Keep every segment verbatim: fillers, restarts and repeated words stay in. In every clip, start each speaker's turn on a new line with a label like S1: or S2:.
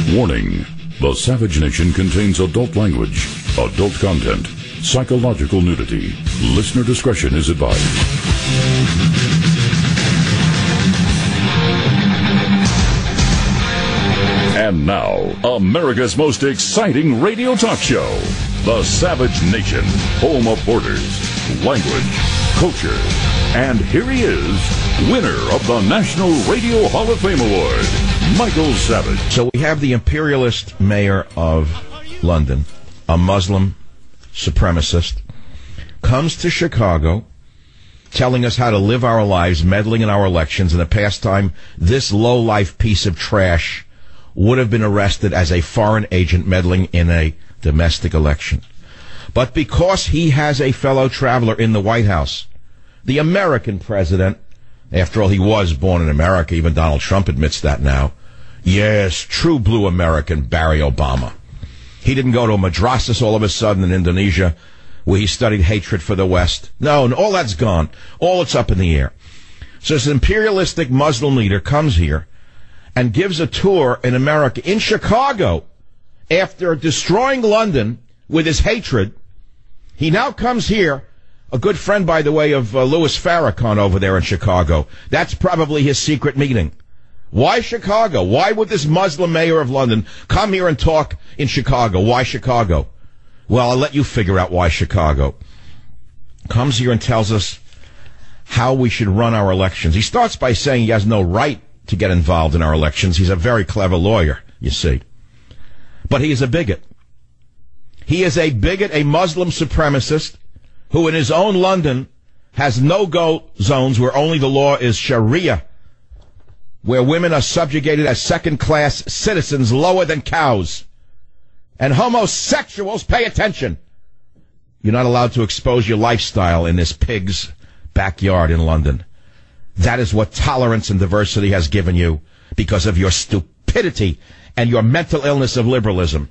S1: Warning: the Savage Nation contains adult language, adult content, psychological nudity. Listener discretion is advised. And now, America's most exciting radio talk show, The Savage Nation, home of borders, language, culture. And here he is, winner of the National Radio Hall of Fame Award, Michael Savage.
S2: So we have the imperialist mayor of London, a Muslim supremacist, comes to Chicago telling us how to live our lives, meddling in our elections. In the past time, this low-life piece of trash would have been arrested as a foreign agent meddling in a domestic election. But because he has a fellow traveler in the White House, the American president, after all, he was born in America, even Donald Trump admits that now. Yes, true blue American Barry Obama. He didn't go to a madrasas all of a sudden in Indonesia where he studied hatred for the West. No, and all that's gone. All it's up in the air. So this imperialistic Muslim leader comes here and gives a tour in America, in Chicago, after destroying London with his hatred. He now comes here, a good friend, by the way, of uh, Louis Farrakhan over there in Chicago. That's probably his secret meeting. Why Chicago? Why would this Muslim mayor of London come here and talk in Chicago? Why Chicago? Well, I'll let you figure out why Chicago. Comes here and tells us how we should run our elections. He starts by saying he has no right to get involved in our elections. He's a very clever lawyer, you see. But he is a bigot. He is a bigot, a Muslim supremacist, who in his own London has no-go zones where only the law is Sharia, where women are subjugated as second-class citizens lower than cows. And homosexuals, pay attention. You're not allowed to expose your lifestyle in this pig's backyard in London. That is what tolerance and diversity has given you because of your stupidity and your mental illness of liberalism.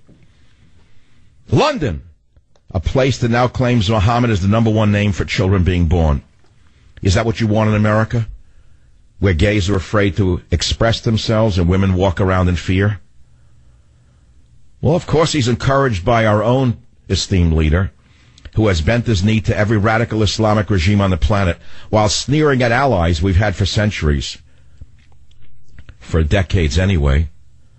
S2: London, a place that now claims Muhammad is the number one name for children being born. Is that what you want in America? Where gays are afraid to express themselves and women walk around in fear? Well, of course, he's encouraged by our own esteemed leader, who has bent his knee to every radical Islamic regime on the planet, while sneering at allies we've had for centuries. For decades, anyway.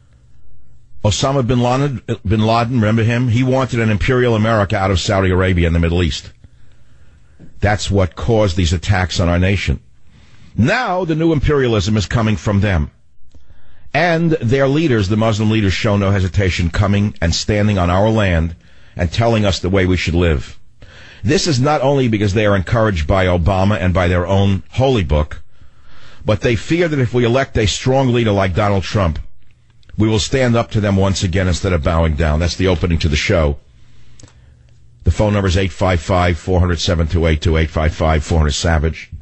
S2: Osama bin Laden, bin Laden, remember him? He wanted an imperial America out of Saudi Arabia in the Middle East. That's what caused these attacks on our nation. Now, the new imperialism is coming from them. And their leaders, the Muslim leaders, show no hesitation coming and standing on our land and telling us the way we should live. This is not only because they are encouraged by Obama and by their own holy book, but they fear that if we elect a strong leader like Donald Trump, we will stand up to them once again instead of bowing down. That's the opening to the show. The phone number is eight five five, four hundred, seven two eight two, eight five five, four hundred, SAVAGE.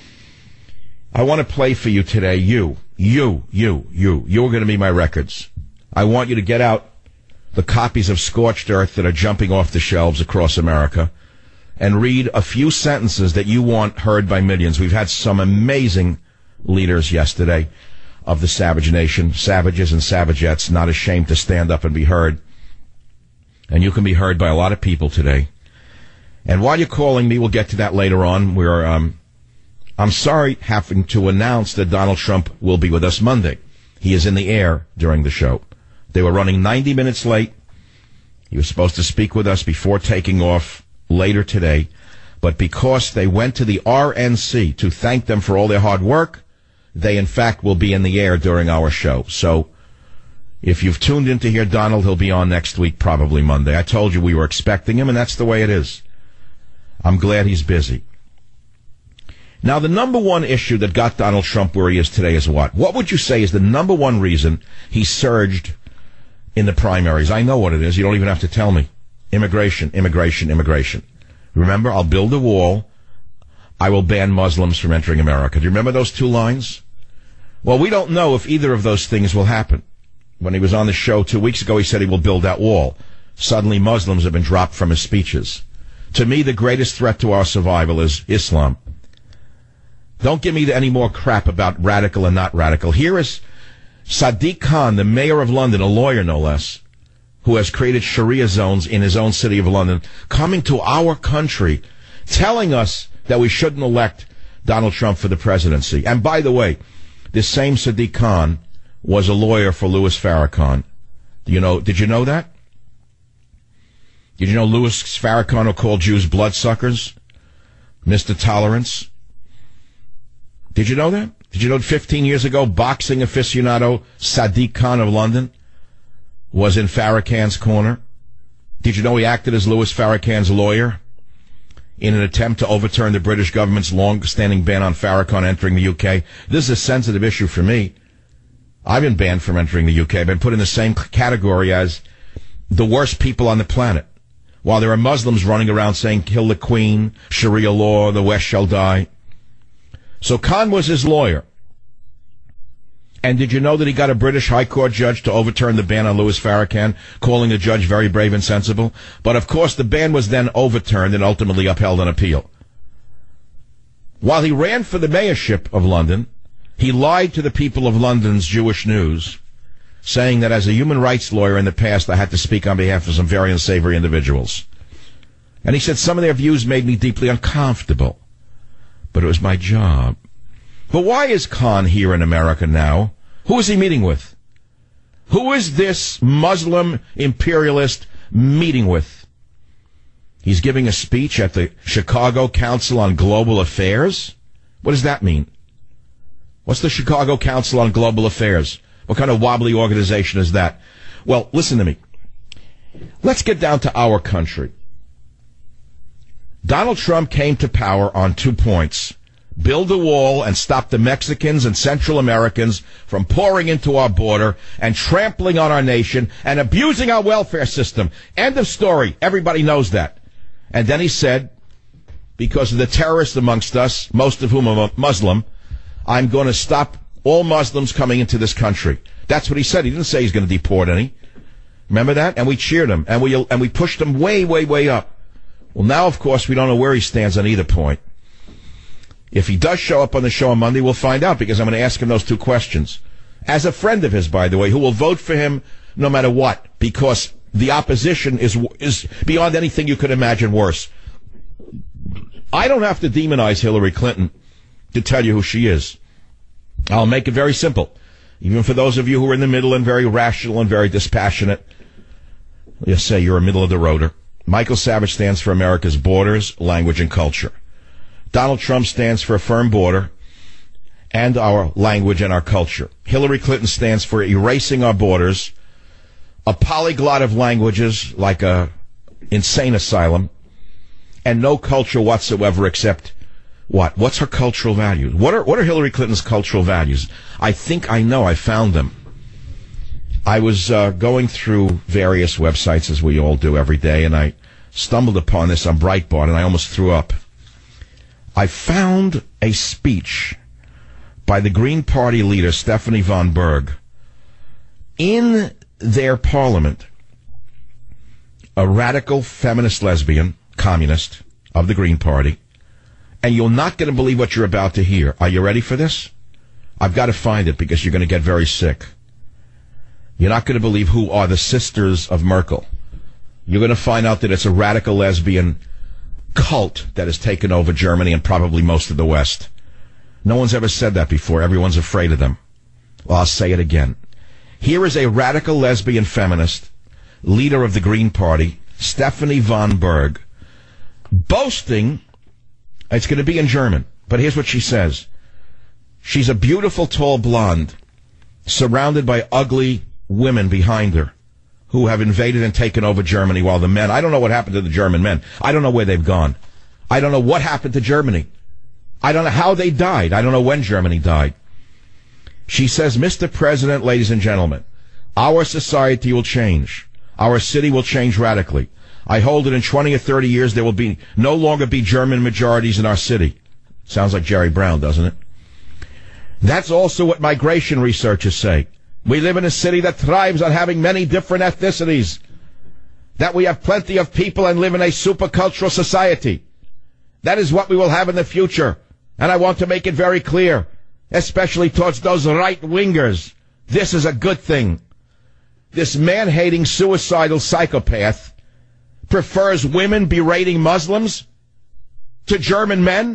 S2: I want to play for you today, you, you, you, you. You're going to be my records. I want you to get out the copies of Scorched Earth that are jumping off the shelves across America and read a few sentences that you want heard by millions. We've had some amazing leaders yesterday of the Savage Nation, savages and savagettes, not ashamed to stand up and be heard. And you can be heard by a lot of people today. And while you're calling me, we'll get to that later on. We're, um, I'm sorry having to announce that Donald Trump will be with us Monday. He is in the air during the show. They were running ninety minutes late. He was supposed to speak with us before taking off later today. But because they went to the R N C to thank them for all their hard work, they, in fact, will be in the air during our show. So if you've tuned in to hear Donald, he'll be on next week, probably Monday. I told you we were expecting him, and that's the way it is. I'm glad he's busy. Now, the number one issue that got Donald Trump where he is today is what? What would you say is the number one reason he surged in the primaries? I know what it is. You don't even have to tell me. Immigration, immigration, immigration. Remember, I'll build a wall. I will ban Muslims from entering America. Do you remember those two lines? Well, we don't know if either of those things will happen. When he was on the show two weeks ago, he said he will build that wall. Suddenly, Muslims have been dropped from his speeches. To me, the greatest threat to our survival is Islam. Don't give me any more crap about radical and not radical. Here is Sadiq Khan, the mayor of London, a lawyer no less, who has created Sharia zones in his own city of London, coming to our country, telling us that we shouldn't elect Donald Trump for the presidency. And by the way, this same Sadiq Khan was a lawyer for Louis Farrakhan. You know, did you know that? Did you know Louis Farrakhan, who called Jews bloodsuckers, Mister Tolerance? Did you know that? Did you know fifteen years ago, boxing aficionado Sadiq Khan of London was in Farrakhan's corner? Did you know he acted as Louis Farrakhan's lawyer in an attempt to overturn the British government's long-standing ban on Farrakhan entering the U K? This is a sensitive issue for me. I've been banned from entering the U K. I've been put in the same category as the worst people on the planet. While there are Muslims running around saying, kill the Queen, Sharia law, the West shall die. So Khan was his lawyer. And did you know that he got a British High Court judge to overturn the ban on Louis Farrakhan, calling the judge very brave and sensible? But of course the ban was then overturned and ultimately upheld on appeal. While he ran for the mayorship of London, he lied to the people of London's Jewish News, saying that as a human rights lawyer in the past, I had to speak on behalf of some very unsavory individuals. And he said some of their views made me deeply uncomfortable, but it was my job. But why is Khan here in America now? Who is he meeting with? Who is this Muslim imperialist meeting with? He's giving a speech at the Chicago Council on Global Affairs? What does that mean? What's the Chicago Council on Global Affairs? What kind of wobbly organization is that? Well, listen to me. Let's get down to our country. Donald Trump came to power on two points. Build a wall and stop the Mexicans and Central Americans from pouring into our border and trampling on our nation and abusing our welfare system. End of story. Everybody knows that. And then he said, because of the terrorists amongst us, most of whom are Muslim, I'm going to stop all Muslims coming into this country. That's what he said. He didn't say he's going to deport any. Remember that? And we cheered him, and we and we pushed him way, way, way up. Well, now, of course, we don't know where he stands on either point. If he does show up on the show on Monday, we'll find out, because I'm going to ask him those two questions. As a friend of his, by the way, who will vote for him no matter what, because the opposition is is beyond anything you could imagine worse. I don't have to demonize Hillary Clinton to tell you who she is. I'll make it very simple. Even for those of you who are in the middle and very rational and very dispassionate, let's say you're a middle-of-the-roader. Michael Savage stands for America's borders, language, and culture. Donald Trump stands for a firm border and our language and our culture. Hillary Clinton stands for erasing our borders, a polyglot of languages like a insane asylum, and no culture whatsoever except what? What's her cultural values? What are what are Hillary Clinton's cultural values? I think I know. I found them. I was uh, going through various websites, as we all do every day, and I stumbled upon this on Breitbart, and I almost threw up. I found a speech by the Green Party leader, Stephanie von Berg, in their parliament, a radical feminist lesbian, communist of the Green Party, and you're not going to believe what you're about to hear. Are you ready for this? I've got to find it because you're going to get very sick. You're not going to believe who are the sisters of Merkel. You're going to find out that it's a radical lesbian cult that has taken over Germany and probably most of the West. No one's ever said that before. Everyone's afraid of them. Well, I'll say it again. Here is a radical lesbian feminist, leader of the Green Party, Stephanie von Berg, boasting. It's going to be in German, but here's what she says. She's a beautiful, tall blonde, surrounded by ugly women behind her who have invaded and taken over Germany, while the men, I don't know what happened to the German men. I don't know where they've gone. I don't know what happened to Germany. I don't know how they died. I don't know when Germany died. She says, Mister President, ladies and gentlemen, our society will change. Our city will change radically. I hold it in twenty or thirty years there will be no longer be German majorities in our city. Sounds like Jerry Brown, doesn't it? That's also what migration researchers say. We live in a city that thrives on having many different ethnicities. That we have plenty of people and live in a supercultural society. That is what we will have in the future. And I want to make it very clear, especially towards those right-wingers, This is a good thing. This man-hating, suicidal psychopath prefers women berating Muslims to German men.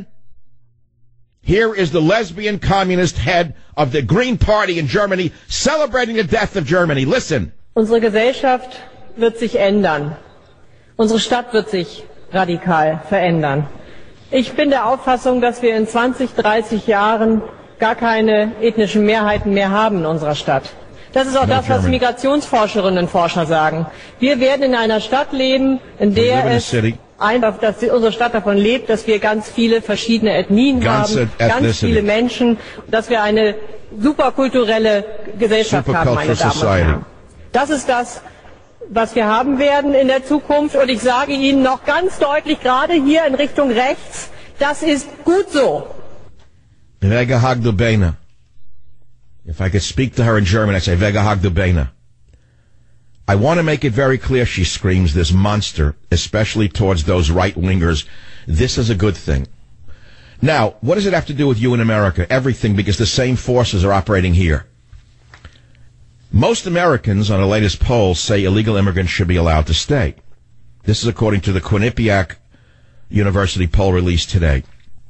S2: Here is the lesbian communist head of the Green Party in Germany celebrating the death of Germany. Listen.
S3: Unsere Gesellschaft wird sich ändern. Unsere Stadt wird sich radikal verändern. Ich bin der Auffassung, dass wir in zwanzig, dreißig Jahren gar keine ethnischen Mehrheiten mehr haben in unserer Stadt. Das ist auch das, was Migrationsforscherinnen und Forscher sagen. Wir werden in einer Stadt leben, in der es einfach, dass unsere Stadt davon lebt, dass wir ganz viele verschiedene Ethnien haben, ganz viele Menschen, dass wir eine superkulturelle Gesellschaft haben, meine Damen und Herren. Das ist das, was wir haben werden in der Zukunft. Und ich sage Ihnen noch ganz deutlich, gerade hier in Richtung rechts, das ist gut so.
S2: Vega Hagdubena. If I could speak to her in German, I'd say Vega Hagdubena. I want to make it very clear, she screams, this monster, especially towards those right-wingers. This is a good thing. Now, what does it have to do with you in America? Everything, because the same forces are operating here. Most Americans, on the latest poll, say illegal immigrants should be allowed to stay. This is according to the Quinnipiac University poll released today.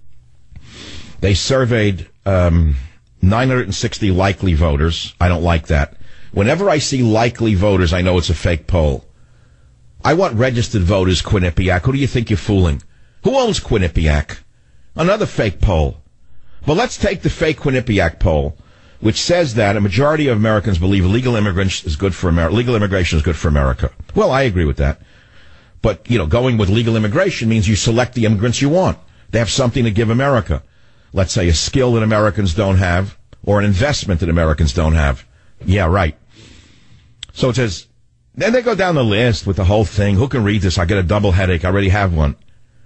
S2: They surveyed um, nine hundred sixty likely voters. I don't like that. Whenever I see likely voters, I know it's a fake poll. I want registered voters, Quinnipiac. Who do you think you're fooling? Who owns Quinnipiac? Another fake poll. But let's take the fake Quinnipiac poll, which says that a majority of Americans believe legal immigrants is good for America. Legal immigration is good for America. Well, I agree with that. But, you know, going with legal immigration means you select the immigrants you want. They have something to give America. Let's say a skill that Americans don't have, or an investment that Americans don't have. Yeah, right. So it says, then they go down the list with the whole thing. Who can read this? I get a double headache. I already have one.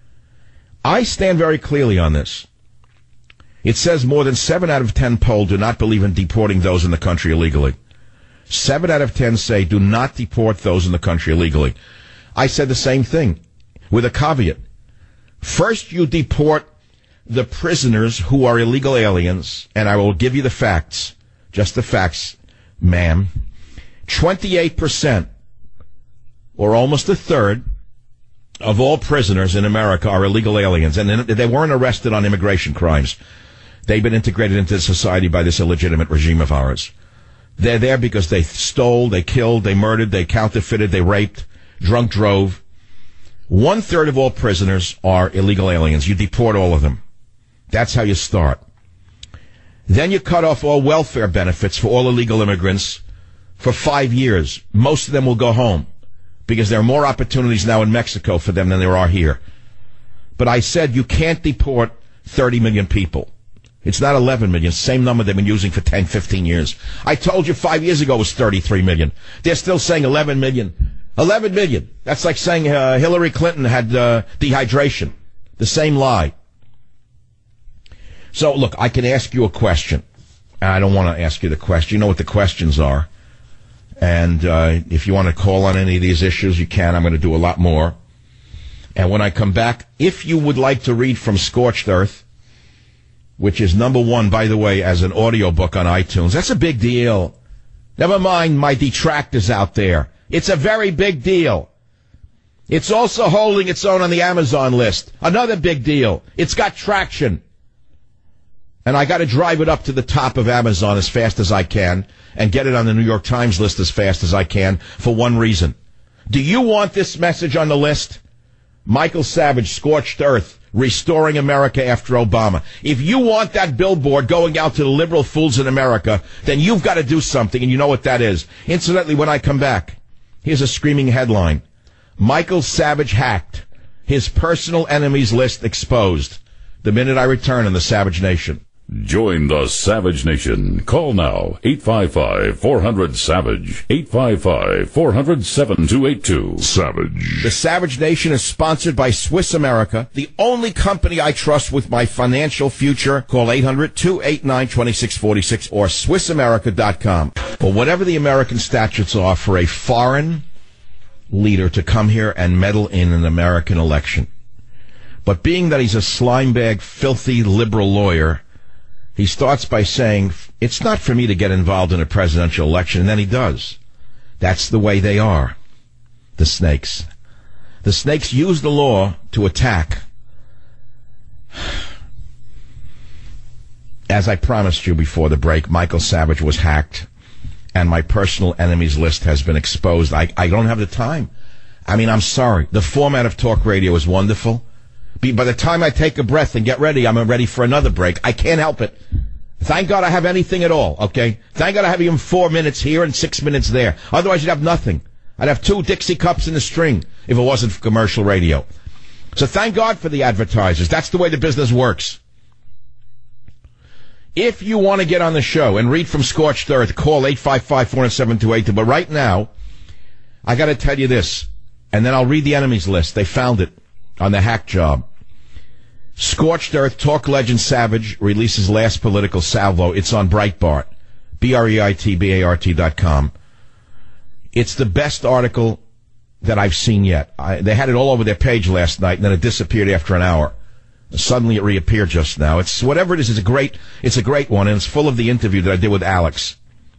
S2: I stand very clearly on this. It says more than seven out of ten polled do not believe in deporting those in the country illegally. Seven out of ten say do not deport those in the country illegally. I said the same thing with a caveat. First, you deport the prisoners who are illegal aliens, and I will give you the facts, just the facts, ma'am. twenty-eight percent, or almost a third, of all prisoners in America are illegal aliens, and they weren't arrested on immigration crimes. They've been integrated into society by this illegitimate regime of ours. They're there because they stole, they killed, they murdered, they counterfeited, they raped, drunk drove. One third of all prisoners are illegal aliens. You deport all of them. That's how you start. Then you cut off all welfare benefits for all illegal immigrants for five years. Most of them will go home because there are more opportunities now in Mexico for them than there are here. But I said you can't deport thirty million people. It's not eleven million, same number they've been using for ten, fifteen years. I told you five years ago it was thirty-three million. They're still saying eleven million. eleven million. That's like saying uh, Hillary Clinton had uh, dehydration. The same lie. So, look, I can ask you a question. I don't want to ask you the question. You know what the questions are. And uh, if you want to call on any of these issues, you can. I'm going to do a lot more. And when I come back, if you would like to read from Scorched Earth, which is number one, by the way, as an audiobook on iTunes, that's a big deal. Never mind my detractors out there. It's a very big deal. It's also holding its own on the Amazon list. Another big deal. It's got traction. And I got to drive it up to the top of Amazon as fast as I can and get it on the New York Times list as fast as I can for one reason. Do you want this message on the list? Michael Savage, Scorched Earth, Restoring America After Obama. If you want that billboard going out to the liberal fools in America, then you've got to do something, and you know what that is. Incidentally, when I come back, here's a screaming headline. Michael Savage hacked. His personal enemies list exposed. The minute I return on the Savage Nation.
S1: Join the Savage Nation. Call now, eight five five, four hundred, SAVAGE, eight five five, four hundred, seven two eight two. Savage.
S2: The Savage Nation is sponsored by Swiss America, the only company I trust with my financial future. Call eight hundred, two eight nine, two six four six or Swiss America dot com. Or whatever the American statutes are for a foreign leader to come here and meddle in an American election. But being that he's a slimebag, filthy liberal lawyer, He starts by saying, it's not for me to get involved in a presidential election, and then he does. That's the way they are, the snakes. The snakes use the law to attack. As I promised you before the break, Michael Savage was hacked, and my personal enemies list has been exposed. I, I don't have the time. I mean, I'm sorry. The format of talk radio is wonderful. By the time I take a breath and get ready, I'm ready for another break. I can't help it. Thank God I have anything at all, okay? Thank God I have even four minutes here and six minutes there. Otherwise, you'd have nothing. I'd have two Dixie cups in the string if it wasn't for commercial radio. So thank God for the advertisers. That's the way the business works. If you want to get on the show and read from Scorched Earth, call eight five five, four seven two, eight two. But right now, I got to tell you this, and then I'll read the enemies list. They found it on the hack job. Scorched Earth, talk legend Savage releases last political salvo. It's on Breitbart, B R E I T B A R T dot com. It's the best article that I've seen yet. I, they had it all over their page last night, and then it disappeared after an hour. Suddenly it reappeared just now. It's whatever it is. It's a great. It's a great one, and it's full of the interview that I did with Alex.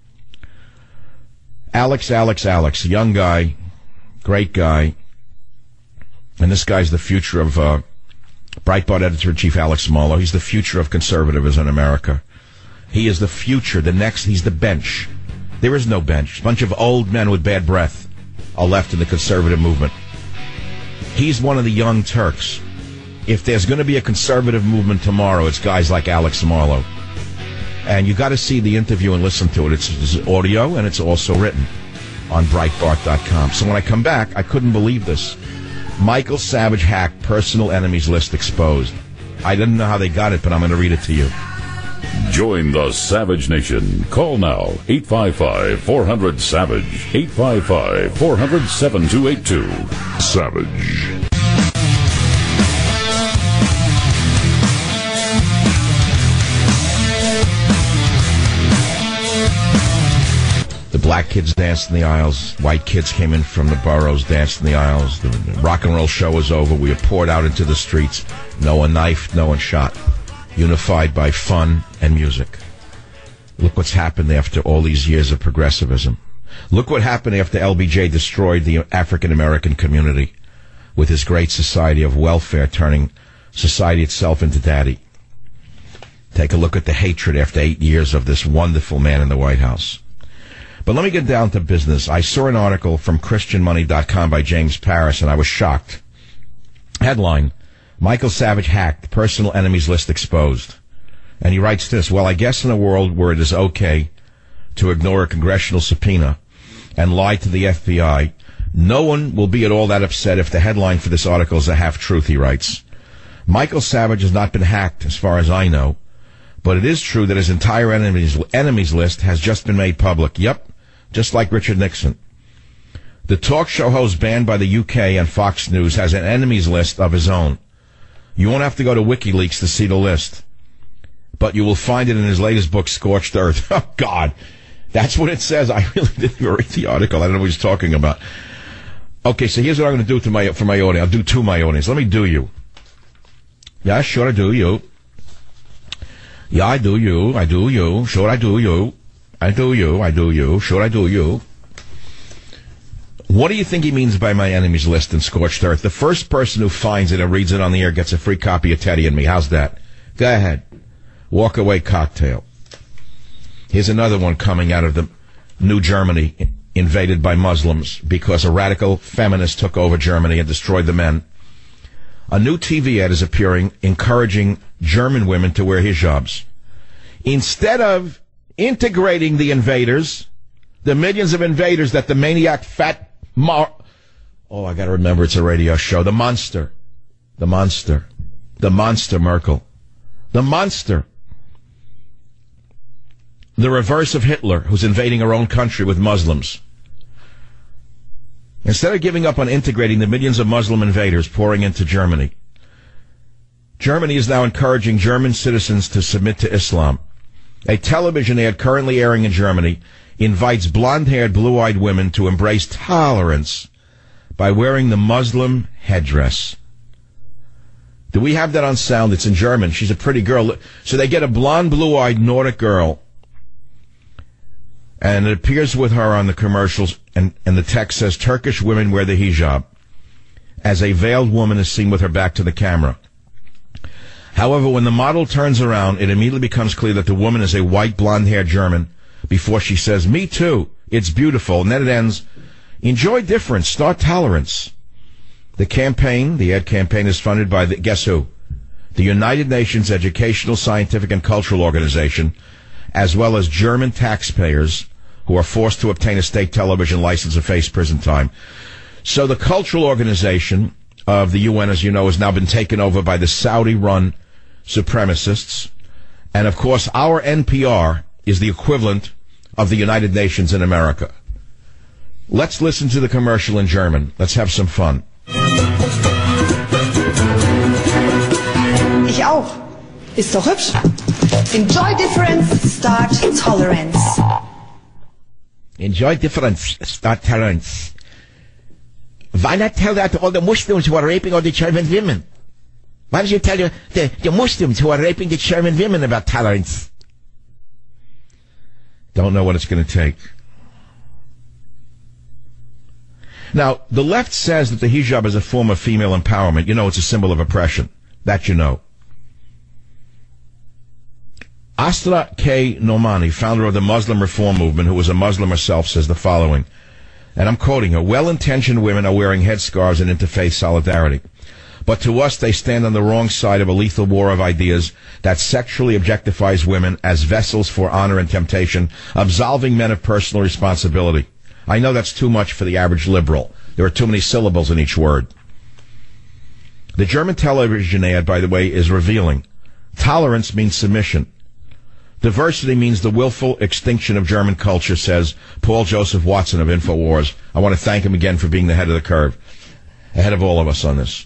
S2: Alex, Alex, Alex, young guy, great guy, and this guy's the future of. Uh, Breitbart editor-in-chief Alex Marlow. He's the future of conservatism in America. He is the future, the next, he's the bench. There is no bench. A bunch of old men with bad breath are left in the conservative movement. He's one of the young Turks. If there's going to be a conservative movement tomorrow, it's guys like Alex Marlow. And you got to see the interview and listen to it. It's, it's audio, and it's also written on Breitbart dot com. So when I come back, I couldn't believe this. Michael Savage hacked, personal enemies list exposed. I didn't know how they got it, but I'm going to read it to you.
S1: Join the Savage Nation. Call now, eight five five, four hundred, SAVAGE, eight five five, four hundred, seven two eight two. Savage.
S2: The black kids danced in the aisles. White kids came in from the boroughs, danced in the aisles. The rock and roll show was over. We were poured out into the streets. No one knifed, no one shot. Unified by fun and music. Look what's happened after all these years of progressivism. Look what happened after L B J destroyed the African-American community with his great society of welfare, turning society itself into daddy. Take a look at the hatred after eight years of this wonderful man in the White House. But let me get down to business. I saw an article from Christian Money dot com by James Paris, and I was shocked. Headline, Michael Savage hacked, personal enemies list exposed. And he writes this, well, I guess in a world where it is okay to ignore a congressional subpoena and lie to the F B I, no one will be at all that upset if the headline for this article is a half-truth, he writes. Michael Savage has not been hacked, as far as I know, but it is true that his entire enemies, enemies list has just been made public. Yep. Just like Richard Nixon. The talk show host banned by the U K and Fox News has an enemies list of his own. You won't have to go to WikiLeaks to see the list. But you will find it in his latest book, Scorched Earth. Oh, God. That's what it says. I really didn't even read the article. I don't know what he's talking about. Okay, so here's what I'm going to do to my, for my audience. I'll do to my audience. Let me do you. Yeah, sure, I do you. Yeah, I do you. I do you. Sure, I do you. I do you, I do you, sure I do you. What do you think he means by my enemies list in Scorched Earth? The first person who finds it and reads it on the air gets a free copy of Teddy and Me. How's that? Go ahead. Walk away cocktail. Here's another one coming out of the New Germany, invaded by Muslims because a radical feminist took over Germany and destroyed the men. A new T V ad is appearing encouraging German women to wear hijabs. Instead of integrating the invaders, the millions of invaders that the maniac fat mar... Oh, I gotta remember it's a radio show. The monster. The monster. The monster, Merkel. The monster. The reverse of Hitler, who's invading our own country with Muslims. Instead of giving up on integrating the millions of Muslim invaders pouring into Germany, Germany is now encouraging German citizens to submit to Islam. A television ad currently airing in Germany invites blonde-haired, blue-eyed women to embrace tolerance by wearing the Muslim headdress. Do we have that on sound? It's in German. She's a pretty girl. So they get a blonde, blue-eyed Nordic girl, and it appears with her on the commercials, and, and the text says, Turkish women wear the hijab, as a veiled woman is seen with her back to the camera. However, when the model turns around, it immediately becomes clear that the woman is a white, blonde-haired German before she says, me too, it's beautiful. And then it ends, enjoy difference, start tolerance. The campaign, the ad campaign, is funded by, the, guess who? The United Nations Educational, Scientific, and Cultural Organization, as well as German taxpayers who are forced to obtain a state television license and face prison time. So the cultural organization of the U N, as you know, has now been taken over by the Saudi-run supremacists. And, of course, our N P R is the equivalent of the United Nations in America. Let's listen to the commercial in German. Let's have some fun.
S4: Ich auch. Ist doch hübsch. Enjoy difference, start tolerance.
S2: Enjoy difference, start tolerance. Why not tell that to all the Muslims who are raping all the German women? Why don't you tell the, the, the Muslims who are raping the German women about tolerance? Don't know what it's going to take. Now, the left says that the hijab is a form of female empowerment. You know, it's a symbol of oppression. That you know. Astra K. Nomani, founder of the Muslim Reform Movement, who was a Muslim herself, says the following, and I'm quoting her, well-intentioned women are wearing headscarves in interfaith solidarity. But to us, they stand on the wrong side of a lethal war of ideas that sexually objectifies women as vessels for honor and temptation, absolving men of personal responsibility. I know that's too much for the average liberal. There are too many syllables in each word. The German television ad, by the way, is revealing. Tolerance means submission. Diversity means the willful extinction of German culture, says Paul Joseph Watson of InfoWars. I want to thank him again for being the head of the curve, ahead of all of us on this.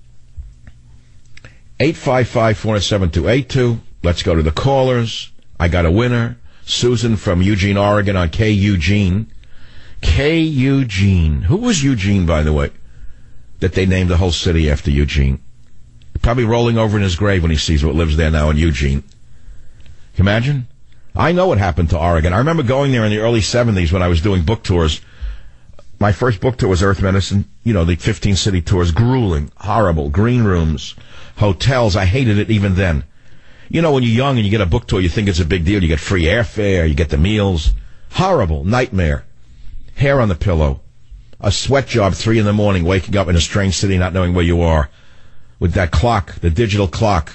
S2: eight five five, four seven two eight two. Let's go to the callers. I got a winner. Susan from Eugene, Oregon on K. Eugene. K. Eugene. Who was Eugene, by the way, that they named the whole city after Eugene? Probably rolling over in his grave when he sees what lives there now in Eugene. Can you imagine? I know what happened to Oregon. I remember going there in the early seventies when I was doing book tours. My first book tour was Earth Medicine. You know, the fifteen city tours. Grueling, horrible, green rooms, hotels. I hated it even then. You know, when you're young and you get a book tour, you think it's a big deal. You get free airfare, you get the meals. Horrible, nightmare. Hair on the pillow. A sweat job, three in the morning, waking up in a strange city, not knowing where you are. With that clock, the digital clock,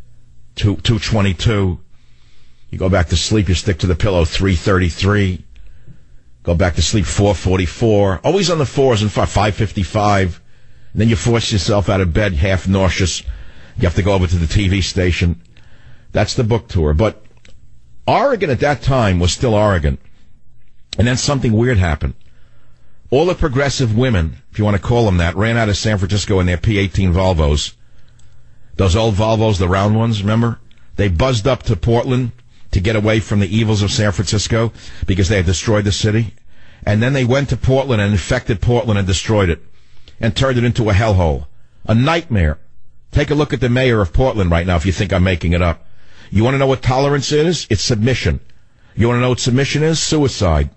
S2: two twenty-two. You go back to sleep, you stick to the pillow, three thirty-three. Go back to sleep, four forty-four. Always on the fours and five, five fifty-five. And then you force yourself out of bed, half nauseous. You have to go over to the T V station. That's the book tour. But Oregon at that time was still Oregon. And then something weird happened. All the progressive women, if you want to call them that, ran out of San Francisco in their P eighteen Volvos. Those old Volvos, the round ones, remember? They buzzed up to Portland to get away from the evils of San Francisco because they had destroyed the city. And then they went to Portland and infected Portland and destroyed it and turned it into a hellhole. A nightmare. Take a look at the mayor of Portland right now if you think I'm making it up. You want to know what tolerance is? It's submission. You want to know what submission is? Suicide.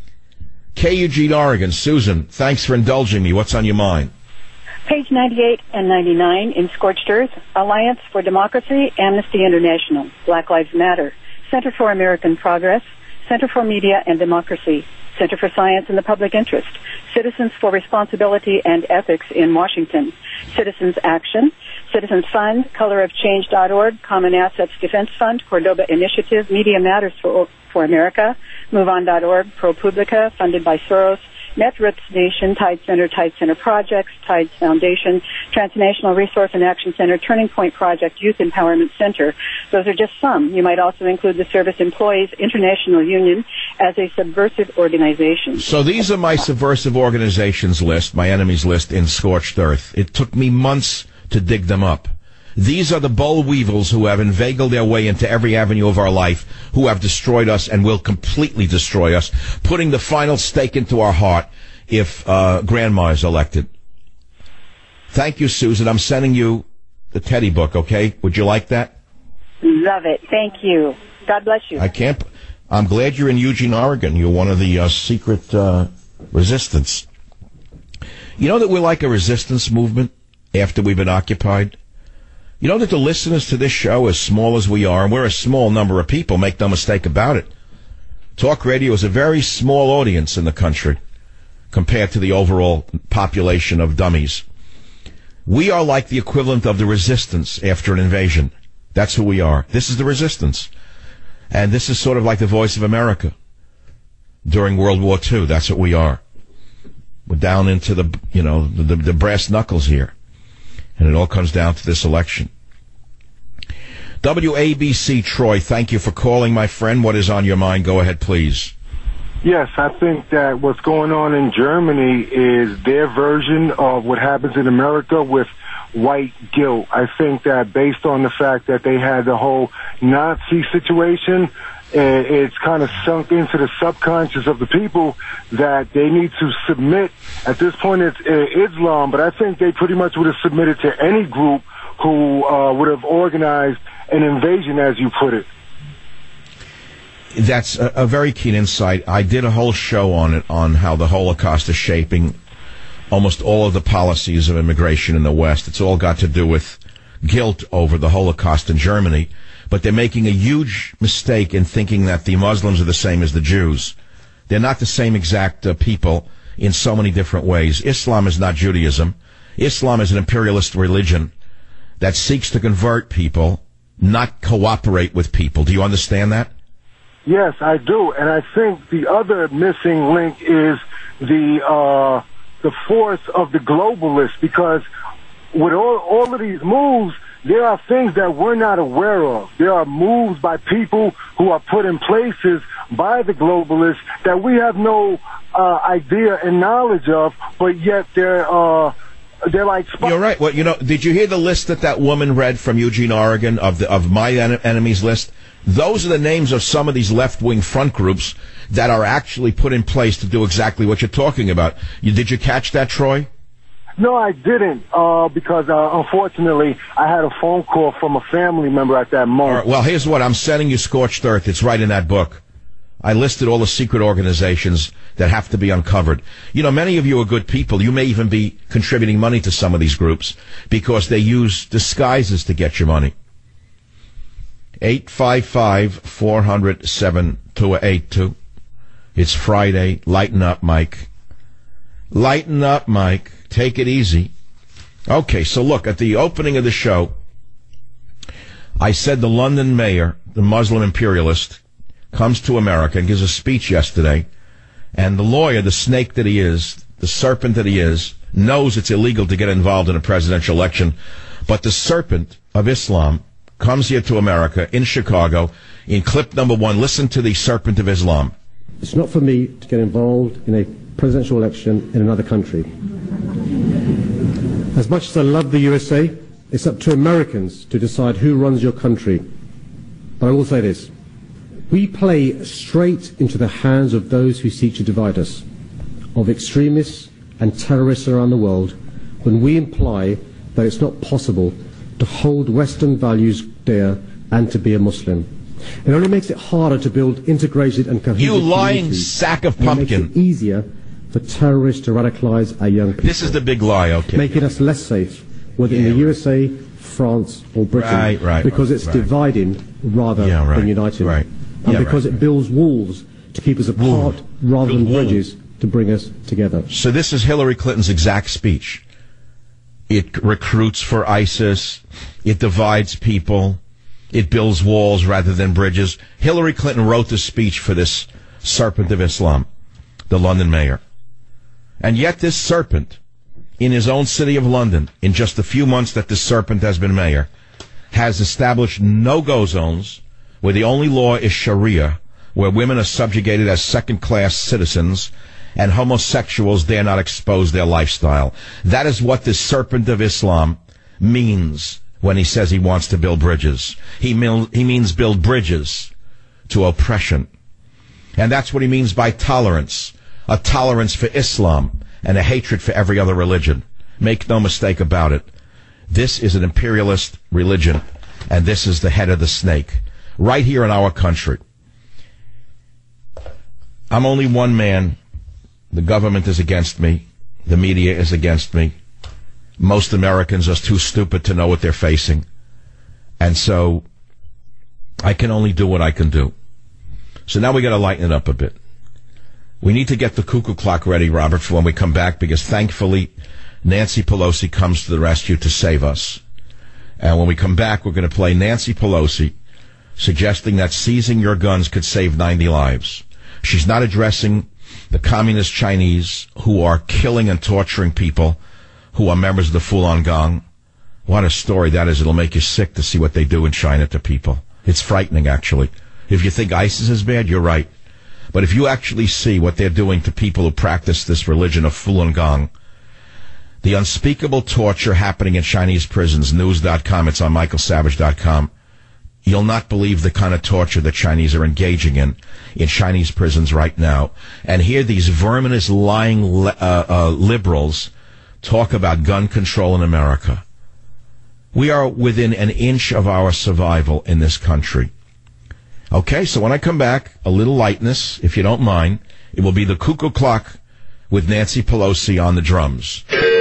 S2: K. Eugene, Oregon. Susan, thanks for indulging me. What's on your mind?
S5: Page ninety-eight and ninety-nine in Scorched Earth, Alliance for Democracy, Amnesty International, Black Lives Matter, Center for American Progress, Center for Media and Democracy, Center for Science and the Public Interest, Citizens for Responsibility and Ethics in Washington, Citizens Action, Citizens Fund, color of change dot org, Common Assets Defense Fund, Cordoba Initiative, Media Matters for, for America, move on dot org, ProPublica, funded by Soros, Netroots Nation, Tide Center, Tide Center Projects, Tide Foundation, Transnational Resource and Action Center, Turning Point Project, Youth Empowerment Center. Those are just some. You might also include the Service Employees International Union as a subversive organization.
S2: So these are my subversive organizations list, my enemies list in Scorched Earth. It took me months to dig them up. These are the boll weevils who have inveigled their way into every avenue of our life, who have destroyed us and will completely destroy us, putting the final stake into our heart if uh, Grandma is elected. Thank you, Susan. I'm sending you the Teddy book, okay? Would you like that?
S5: Love it. Thank you. God bless you.
S2: I can't. I'm glad you're in Eugene, Oregon. You're one of the uh, secret uh, resistance. You know that we're like a resistance movement after we've been occupied? You know that the listeners to this show, as small as we are, and we're a small number of people, make no mistake about it. Talk radio is a very small audience in the country compared to the overall population of dummies. We are like the equivalent of the resistance after an invasion. That's who we are. This is the resistance. And this is sort of like the Voice of America during World War Two. That's what we are. We're down into the, you know, the, the brass knuckles here. And it all comes down to this election. W A B C Troy, thank you for calling, my friend. What is on your mind? Go ahead, please.
S6: Yes, I think that what's going on in Germany is their version of what happens in America with white guilt. I think that based on the fact that they had the whole Nazi situation, it's kind of sunk into the subconscious of the people that they need to submit. At this point, it's Islam, but I think they pretty much would have submitted to any group who uh, would have organized an invasion, as you put it.
S2: That's a, a very keen insight. I did a whole show on it, on how the Holocaust is shaping almost all of the policies of immigration in the West. It's all got to do with guilt over the Holocaust in Germany. But they're making a huge mistake in thinking that the Muslims are the same as the Jews. They're not the same exact uh, people in so many different ways. Islam is not Judaism. Islam is an imperialist religion that seeks to convert people, not cooperate with people. Do you understand that?
S6: Yes, I do. And I think the other missing link is the uh, the force of the globalists, because with all, all of these moves, there are things that we're not aware of. There are moves by people who are put in places by the globalists that we have no uh, idea and knowledge of, but yet they're uh, they're like. Sp-
S2: You're right. Well, you know, did you hear the list that that woman read from Eugene, Oregon, of the of my en- enemies list? Those are the names of some of these left-wing front groups that are actually put in place to do exactly what you're talking about. You, did you catch that, Troy?
S6: No, I didn't, uh, because, uh, unfortunately, I had a phone call from a family member at that moment.
S2: All right, well, here's what. I'm sending you Scorched Earth. It's right in that book. I listed all the secret organizations that have to be uncovered. You know, many of you are good people. You may even be contributing money to some of these groups because they use disguises to get your money. eight five five, four hundred, seven two eight two. It's Friday. Lighten up, Mike. Lighten up, Mike. Take it easy. Okay, so look, at the opening of the show, I said the London mayor, the Muslim imperialist, comes to America and gives a speech yesterday, and the lawyer, the snake that he is, the serpent that he is, knows it's illegal to get involved in a presidential election, but the serpent of Islam comes here to America, in Chicago, in clip number one. Listen to the serpent of Islam.
S7: It's not for me to get involved in a presidential election in another country. As much as I love the U S A, it's up to Americans to decide who runs your country. But I will say this. We play straight into the hands of those who seek to divide us, of extremists and terrorists around the world, when we imply that it's not possible to hold Western values dear and to be a Muslim. It only makes it harder to build integrated and cohesive
S2: You lying
S7: communities.
S2: sack of
S7: And
S2: pumpkin.
S7: It makes it easier for terrorists to radicalize our young people.
S2: This is the big lie, okay.
S7: Making us less safe, whether
S2: Yeah,
S7: in the
S2: right.
S7: U S A, France, or Britain.
S2: Right, right,
S7: because
S2: right,
S7: it's
S2: right.
S7: dividing rather
S2: Yeah, right,
S7: than uniting.
S2: right.
S7: And
S2: Yeah,
S7: because
S2: right.
S7: it builds walls to keep us apart
S2: Wall.
S7: rather than
S2: Build wall.
S7: bridges to bring us together.
S2: So this is Hillary Clinton's exact speech. It recruits for ISIS. It divides people. It builds walls rather than bridges. Hillary Clinton wrote the speech for this serpent of Islam, the London mayor. And yet this serpent, in his own city of London, in just a few months that this serpent has been mayor, has established no-go zones where the only law is Sharia, where women are subjugated as second-class citizens, and homosexuals dare not expose their lifestyle. That is what this serpent of Islam means when he says he wants to build bridges. He, mean, he means build bridges to oppression. And that's what he means by tolerance. A tolerance for Islam and a hatred for every other religion. Make no mistake about it. This is an imperialist religion, and this is the head of the snake, right here in our country. I'm only one man. The government is against me. The media is against me. Most Americans are too stupid to know what they're facing. And so I can only do what I can do. So now we got to lighten it up a bit. We need to get the cuckoo clock ready, Robert, for when we come back, because thankfully Nancy Pelosi comes to the rescue to save us. And when we come back, we're going to play Nancy Pelosi suggesting that seizing your guns could save ninety lives. She's not addressing the communist Chinese who are killing and torturing people who are members of the Falun Gong. What a story that is. It'll make you sick to see what they do in China to people. It's frightening, actually. If you think ISIS is bad, you're right. But if you actually see what they're doing to people who practice this religion of Falun Gong, the unspeakable torture happening in Chinese prisons, news dot com, it's on michael savage dot com. You'll not believe the kind of torture the Chinese are engaging in in Chinese prisons right now. And here these verminous, lying uh, uh, liberals talk about gun control in America. We are within an inch of our survival in this country. Okay, so when I come back, a little lightness, if you don't mind. It will be the cuckoo clock with Nancy Pelosi on the drums.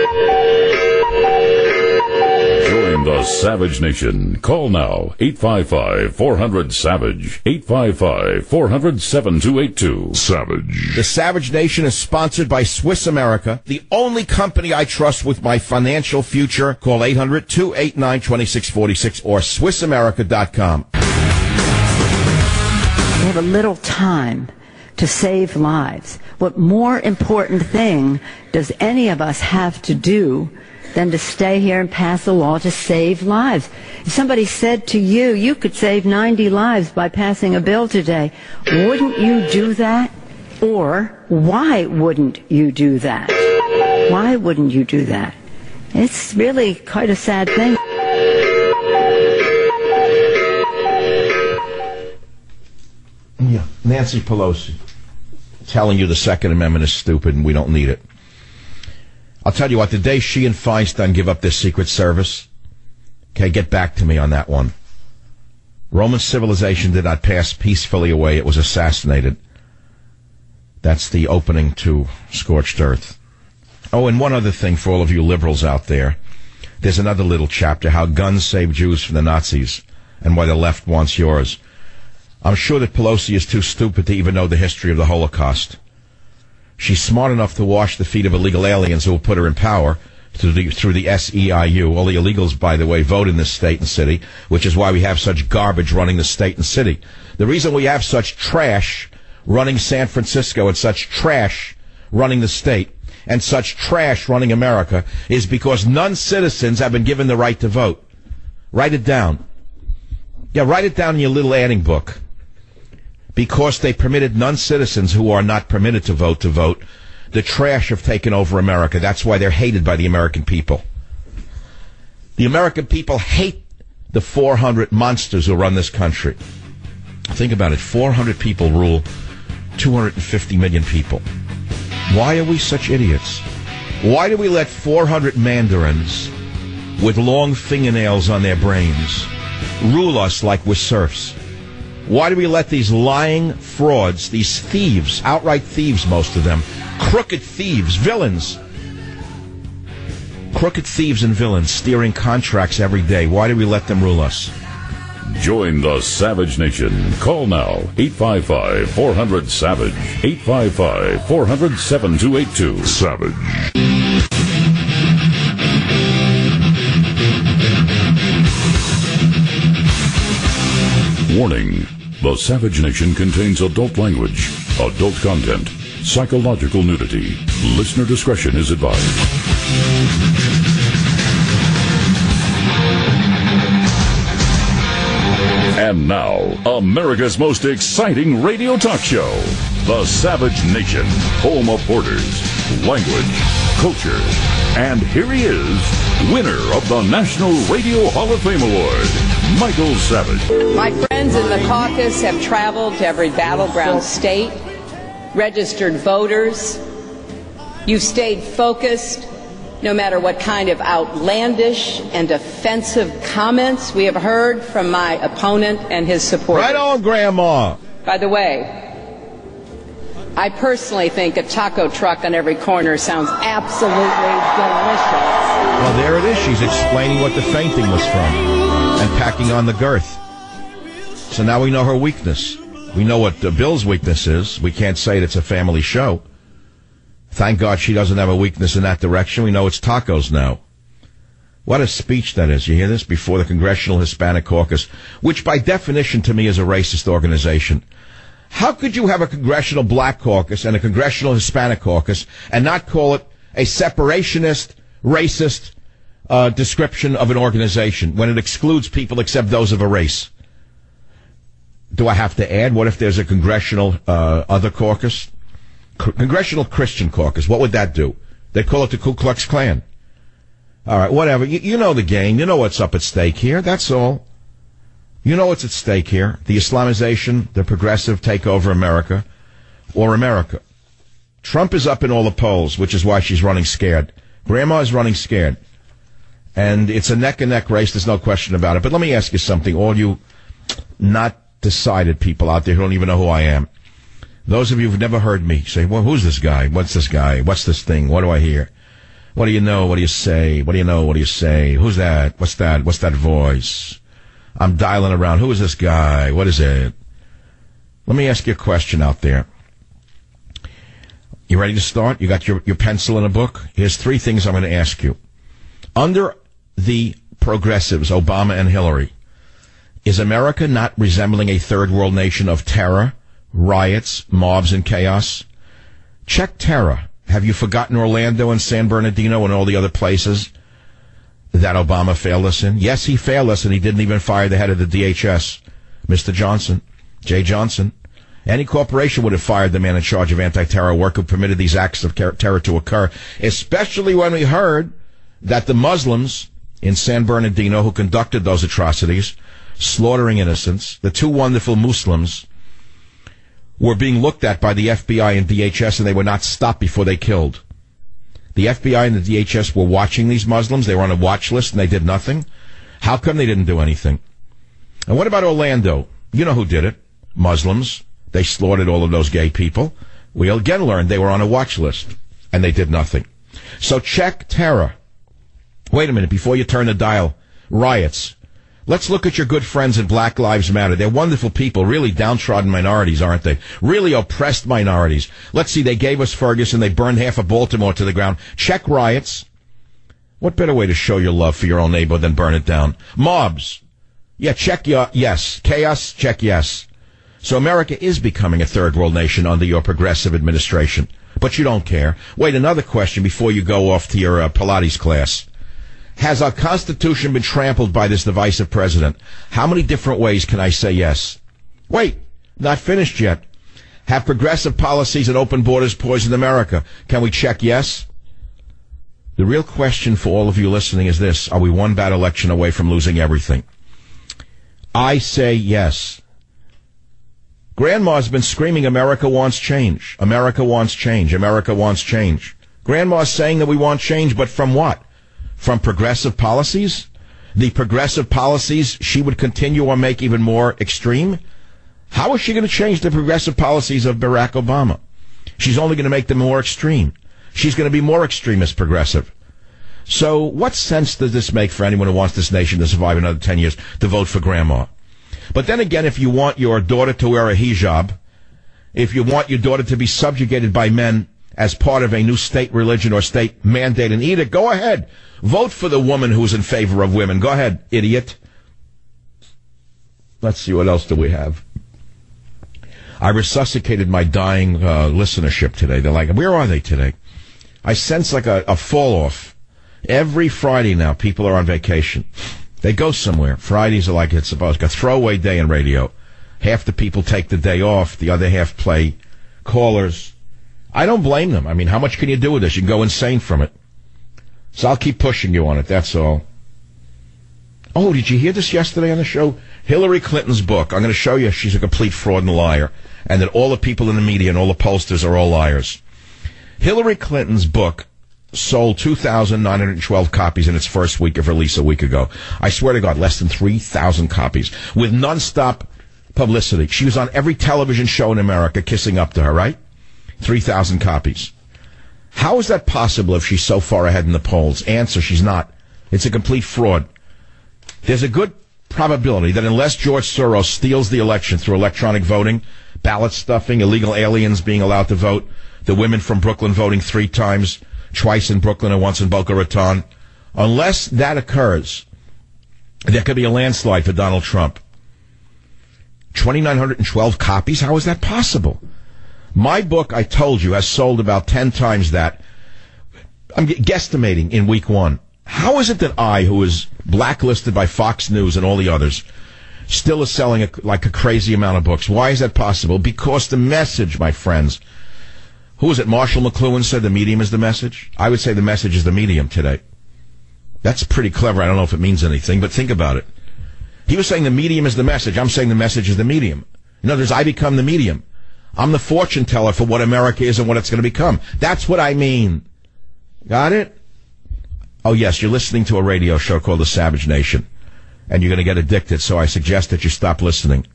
S1: Join the Savage Nation. Call now, eight five five, four hundred, SAVAGE, eight five five, four hundred, seven two eight two. Savage.
S2: The Savage Nation is sponsored by Swiss America, the only company I trust with my financial future. Call eight hundred, two eight nine, two six four six or swiss america dot com.
S8: We have a little time to save lives. What more important thing does any of us have to do than to stay here and pass a law to save lives? If somebody said to you, you could save ninety lives by passing a bill today, wouldn't you do that? Or why wouldn't you do that? Why wouldn't you do that? It's really quite a sad thing.
S2: Yeah, Nancy Pelosi telling you the Second Amendment is stupid and we don't need it. I'll tell you what, the day she and Feinstein give up their Secret Service, okay, get back to me on that one. Roman civilization did not pass peacefully away. It was assassinated. That's the opening to Scorched Earth. Oh, and one other thing for all of you liberals out there. There's another little chapter, how guns saved Jews from the Nazis and why the left wants yours. I'm sure that Pelosi is too stupid to even know the history of the Holocaust. She's smart enough to wash the feet of illegal aliens who will put her in power through the, through the S E I U. All the illegals, by the way, vote in this state and city, which is why we have such garbage running the state and city. The reason we have such trash running San Francisco and such trash running the state and such trash running America is because non-citizens have been given the right to vote. Write it down. Yeah, write it down in your little adding book. Because they permitted non-citizens who are not permitted to vote to vote, the trash have taken over America. That's why they're hated by the American people. The American people hate the four hundred monsters who run this country. Think about it. four hundred people rule two hundred fifty million people. Why are we such idiots? Why do we let four hundred mandarins with long fingernails on their brains rule us like we're serfs? Why do we let these lying frauds, these thieves, outright thieves, most of them, crooked thieves, villains, crooked thieves and villains steering contracts every day, why do we let them rule us?
S1: Join the Savage Nation. Call now, eight five five, four hundred, SAVAGE, eight five five, four hundred, seven two eight two. Savage. Warning. The Savage Nation contains adult language, adult content, psychological nudity. Listener discretion is advised. And now, America's most exciting radio talk show, The Savage Nation, home of borders, language, culture. And here he is, winner of the National Radio Hall of Fame Award, Michael Savage.
S9: My friends in the caucus have traveled to every battleground state, registered voters. You've stayed focused no matter what kind of outlandish and offensive comments we have heard from my opponent and his supporters.
S2: Right on, Grandma.
S9: By the way, I personally think a taco truck on every corner sounds absolutely delicious.
S2: Well, there it is. She's explaining what the fainting was from and packing on the girth. So now we know her weakness. We know what uh, Bill's weakness is. We can't say it's a family show. Thank God she doesn't have a weakness in that direction. We know it's tacos now. What a speech that is. You hear this? Before the Congressional Hispanic Caucus, which by definition to me is a racist organization. How could you have a Congressional Black Caucus and a Congressional Hispanic Caucus and not call it a separationist, racist uh, description of an organization when it excludes people except those of a race? Do I have to add, what if there's a Congressional uh, other caucus? C- Congressional Christian Caucus, what would that do? They'd call it the Ku Klux Klan. All right, whatever. You, you know the game. You know what's up at stake here. That's all. You know what's at stake here. The Islamization, the progressive takeover America, or America. Trump is up in all the polls, which is why she's running scared. Grandma is running scared. And it's a neck-and-neck race. There's no question about it. But let me ask you something. All you not decided people out there who don't even know who I am. Those of you who've never heard me say, well, who's this guy? What's this guy? What's this thing? What do I hear? What do you know? What do you say? What do you know? What do you say? Who's that? What's that? What's that voice? I'm dialing around. Who is this guy? What is it? Let me ask you a question out there. You ready to start? You got your, your pencil and a book? Here's three things I'm going to ask you. Under the progressives, Obama and Hillary, is America not resembling a third world nation of terror, riots, mobs, and chaos? Check terror. Have you forgotten Orlando and San Bernardino and all the other places that Obama failed us in? Yes, he failed us, and he didn't even fire the head of the D H S, Mister Johnson, Jay Johnson. Any corporation would have fired the man in charge of anti-terror work who permitted these acts of terror to occur, especially when we heard that the Muslims in San Bernardino who conducted those atrocities, slaughtering innocents, the two wonderful Muslims, were being looked at by the F B I and D H S, and they were not stopped before they killed. The F B I and the D H S were watching these Muslims. They were on a watch list, and they did nothing. How come they didn't do anything? And what about Orlando? You know who did it. Muslims. They slaughtered all of those gay people. We again learned they were on a watch list, and they did nothing. So check terror. Wait a minute, before you turn the dial. Riots. Let's look at your good friends in Black Lives Matter. They're wonderful people, really downtrodden minorities, aren't they? Really oppressed minorities. Let's see, they gave us Ferguson, they burned half of Baltimore to the ground. Check riots. What better way to show your love for your own neighbor than burn it down? Mobs. Yeah, check your, yes. Chaos, check yes. So America is becoming a third world nation under your progressive administration. But you don't care. Wait, another question before you go off to your uh, Pilates class. Has our Constitution been trampled by this divisive president? How many different ways can I say yes? Wait, not finished yet. Have progressive policies and open borders poisoned America? Can we check yes? The real question for all of you listening is this. Are we one bad election away from losing everything? I say yes. Grandma's been screaming, America wants change. America wants change. America wants change. Grandma's saying that we want change, but from what? From progressive policies? The progressive policies she would continue or make even more extreme? How is she going to change the progressive policies of Barack Obama? She's only going to make them more extreme. She's going to be more extremist progressive. So what sense does this make for anyone who wants this nation to survive another ten years to vote for Grandma? But then again, if you want your daughter to wear a hijab, if you want your daughter to be subjugated by men as part of a new state religion or state mandate and edict, go ahead. Vote for the woman who's in favor of women. Go ahead, idiot. Let's see, what else do we have? I resuscitated my dying uh, listenership today. They're like, where are they today? I sense like a, a fall-off. Every Friday now, people are on vacation. They go somewhere. Fridays are like it's supposed to be a throwaway day in radio. Half the people take the day off. The other half play callers. I don't blame them. I mean, how much can you do with this? You can go insane from it. So I'll keep pushing you on it, that's all. Oh, did you hear this yesterday on the show? Hillary Clinton's book. I'm going to show you she's a complete fraud and liar, and that all the people in the media and all the pollsters are all liars. Hillary Clinton's book sold two thousand nine hundred twelve copies in its first week of release a week ago. I swear to God, less than three thousand copies with nonstop publicity. She was on every television show in America kissing up to her, right? three thousand copies. How is that possible if she's so far ahead in the polls? Answer, she's not. It's a complete fraud. There's a good probability that unless George Soros steals the election through electronic voting, ballot stuffing, illegal aliens being allowed to vote, the women from Brooklyn voting three times, twice in Brooklyn and once in Boca Raton, unless that occurs, there could be a landslide for Donald Trump. two thousand nine hundred twelve copies? How is that possible? My book, I told you, has sold about ten times that. I'm guesstimating in week one. How is it that I, who is blacklisted by Fox News and all the others, still is selling a, like a crazy amount of books? Why is that possible? Because the message, my friends. Who is it? Marshall McLuhan said the medium is the message? I would say the message is the medium today. That's pretty clever. I don't know if it means anything, but think about it. He was saying the medium is the message. I'm saying the message is the medium. In other words, I become the medium. I'm the fortune teller for what America is and what it's going to become. That's what I mean. Got it? Oh, yes, you're listening to a radio show called The Savage Nation, and you're going to get addicted, so I suggest that you stop listening.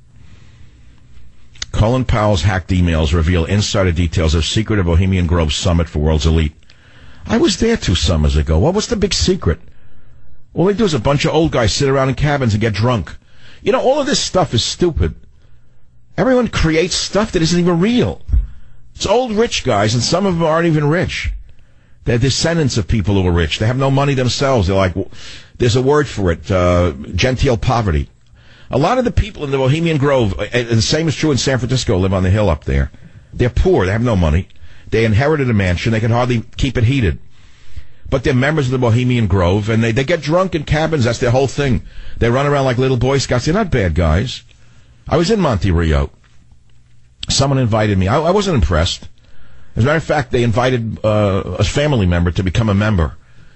S2: Colin Powell's hacked emails reveal insider details of secret of Bohemian Grove Summit for World's Elite. I was there two summers ago. What was the big secret? All they do is a bunch of old guys sit around in cabins and get drunk. You know, all of this stuff is stupid. Everyone creates stuff that isn't even real. It's old rich guys, and some of them aren't even rich. They're descendants of people who are rich. They have no money themselves. They're like, there's a word for it, uh, genteel poverty. A lot of the people in the Bohemian Grove, and the same is true in San Francisco, live on the hill up there. They're poor. They have no money. They inherited a mansion. They can hardly keep it heated. But they're members of the Bohemian Grove, and they, they get drunk in cabins. That's their whole thing. They run around like little Boy Scouts. They're not bad guys. I was in Monte Rio. Someone invited me. I, I wasn't impressed. As a matter of fact, they invited uh, a family member to become a member.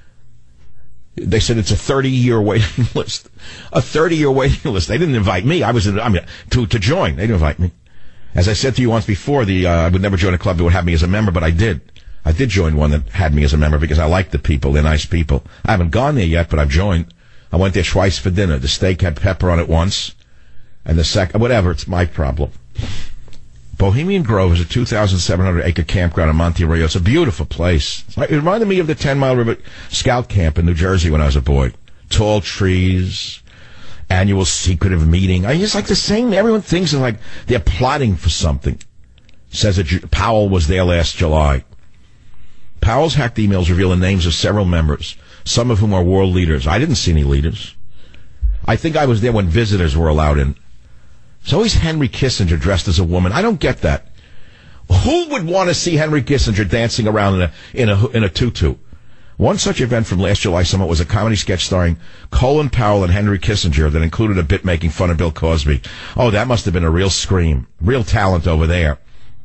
S2: They said it's a thirty-year waiting list. A thirty-year waiting list. They didn't invite me. I was in, I mean, to to join. They didn't invite me. As I said to you once before, the uh, I would never join a club that would have me as a member, but I did. I did join one that had me as a member because I like the people. They're nice people. I haven't gone there yet, but I've joined. I went there twice for dinner. The steak had pepper on it once, and the second, whatever. It's my problem. Bohemian Grove is a two thousand seven hundred acre campground in Monte Rio. It's a beautiful place. It reminded me of the ten mile River Scout Camp in New Jersey when I was a boy. Tall trees, annual secretive meeting. I mean, it's like the same. Everyone thinks it's like they're plotting for something. Says that Powell was there last July. Powell's hacked emails reveal the names of several members, some of whom are world leaders. I didn't see any leaders. I think I was there when visitors were allowed in. It's always Henry Kissinger dressed as a woman. I don't get that. Who would want to see Henry Kissinger dancing around in a in a in a tutu? One such event from last July summit was a comedy sketch starring Colin Powell and Henry Kissinger that included a bit making fun of Bill Cosby. Oh, that must have been a real scream. Real talent over there.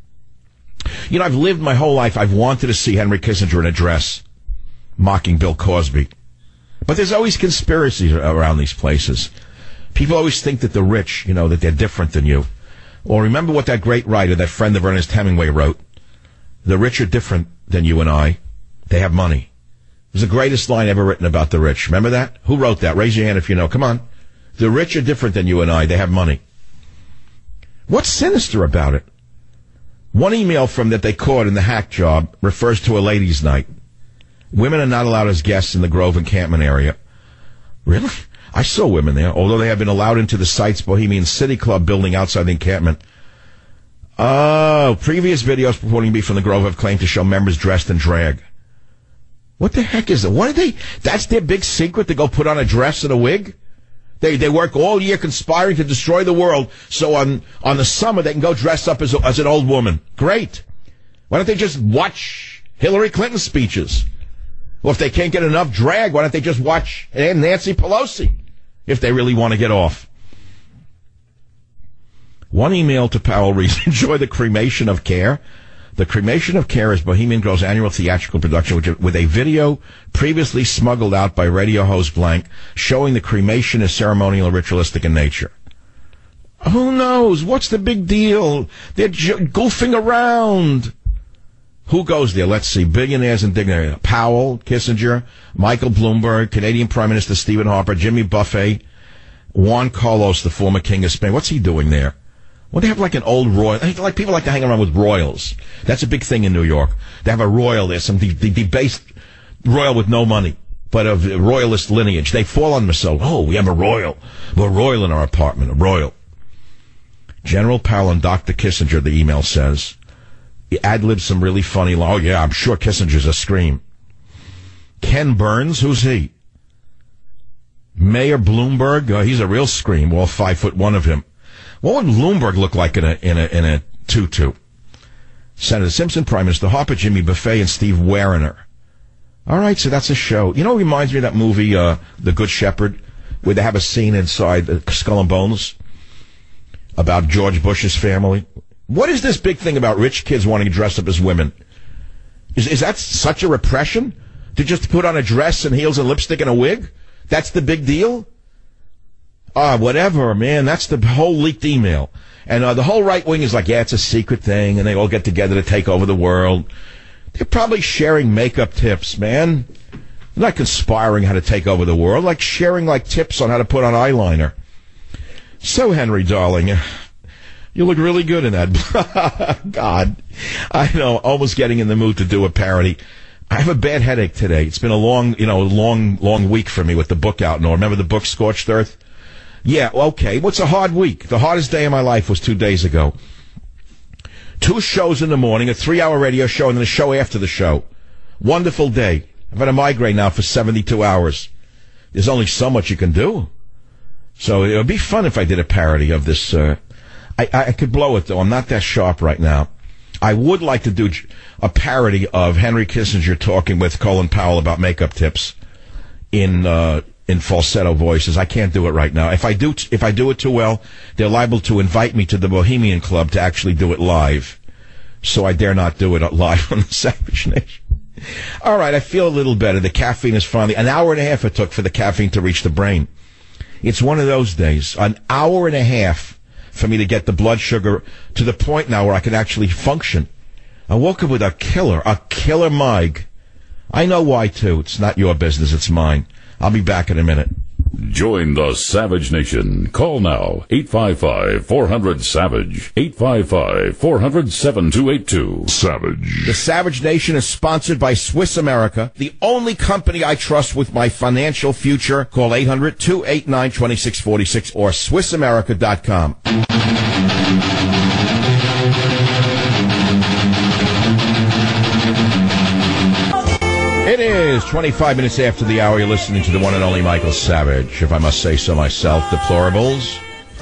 S2: You know, I've lived my whole life. I've wanted to see Henry Kissinger in a dress mocking Bill Cosby. But there's always conspiracies around these places. People always think that the rich, you know, that they're different than you. Or remember what that great writer, that friend of Ernest Hemingway, wrote. The rich are different than you and I. They have money. It was the greatest line ever written about the rich. Remember that? Who wrote that? Raise your hand if you know. Come on. The rich are different than you and I. They have money. What's sinister about it? One email from that they caught in the hack job refers to a ladies' night. Women are not allowed as guests in the Grove encampment area. Really? I saw women there, although they have been allowed into the site's Bohemian City Club building outside the encampment. Oh, previous videos purporting to be from the Grove have claimed to show members dressed in drag. What the heck is it? What are they? That's their big secret, to go put on a dress and a wig? They they work all year conspiring to destroy the world, so on, on the summer they can go dress up as, a, as an old woman. Great. Why don't they just watch Hillary Clinton's speeches? Well, if they can't get enough drag, why don't they just watch Nancy Pelosi, if they really want to get off? One email to Powell reads, enjoy the cremation of care. The cremation of care is Bohemian Grove's annual theatrical production, which, with a video previously smuggled out by radio host Blank, showing the cremation is ceremonial and ritualistic in nature. Who knows? What's the big deal? They're j- goofing around. Who goes there? Let's see. Billionaires and dignitaries. Powell, Kissinger, Michael Bloomberg, Canadian Prime Minister Stephen Harper, Jimmy Buffett, Juan Carlos, the former King of Spain. What's he doing there? Well, they have like an old royal. Like people like to hang around with royals. That's a big thing in New York. They have a royal there, some de- de- debased royal with no money, but of royalist lineage. They fall on themselves. Oh, we have a royal. We're royal in our apartment. A royal. General Powell and Doctor Kissinger, the email says, he ad-libbed some really funny. Oh, yeah, I'm sure Kissinger's a scream. Ken Burns, who's he? Mayor Bloomberg, uh, he's a real scream. All five foot one of him. What would Bloomberg look like in a in a in a tutu? Senator Simpson, Prime Minister Harper, Jimmy Buffett, and Steve Wariner. All right, so that's a show. You know, it reminds me of that movie, uh, The Good Shepherd, where they have a scene inside the Skull and Bones about George Bush's family. What is this big thing about rich kids wanting to dress up as women? Is is that such a repression? To just put on a dress and heels and lipstick and a wig? That's the big deal? Ah, whatever, man. That's the whole leaked email. And uh, the whole right wing is like, yeah, it's a secret thing, and they all get together to take over the world. They're probably sharing makeup tips, man. They're not conspiring how to take over the world, like sharing like tips on how to put on eyeliner. So, Henry, darling, you look really good in that. God, I know, almost getting in the mood to do a parody. I have a bad headache today. It's been a long, you know, long, long week for me with the book out. No, remember the book Scorched Earth? Yeah, okay. What's a hard week? The hardest day of my life was two days ago. Two shows in the morning, a three-hour radio show, and then a show after the show. Wonderful day. I've had a migraine now for seventy-two hours. There's only so much you can do. So it would be fun if I did a parody of this. Uh, I, I could blow it, though. I'm not that sharp right now. I would like to do a parody of Henry Kissinger talking with Colin Powell about makeup tips in uh, in falsetto voices. I can't do it right now. If I do, if I do it too well, they're liable to invite me to the Bohemian Club to actually do it live. So I dare not do it live on the Savage Nation. All right, I feel a little better. The caffeine is finally an hour and a half it took for the caffeine to reach the brain. It's one of those days. An hour and a half for me to get the blood sugar to the point now where I can actually function. I woke up with a killer, a killer mig. I know why, too. It's not your business, it's mine. I'll be back in a minute.
S1: Join the Savage Nation. Call now, eight five five, four hundred, SAVAGE, eight five five, four hundred, seven two eight two. Savage.
S2: The Savage Nation is sponsored by Swiss America, the only company I trust with my financial future. Call eight hundred, two eight nine, two six four six or Swiss America dot com. It is twenty-five minutes after the hour. You're listening to the one and only Michael Savage, if I must say so myself. Deplorables.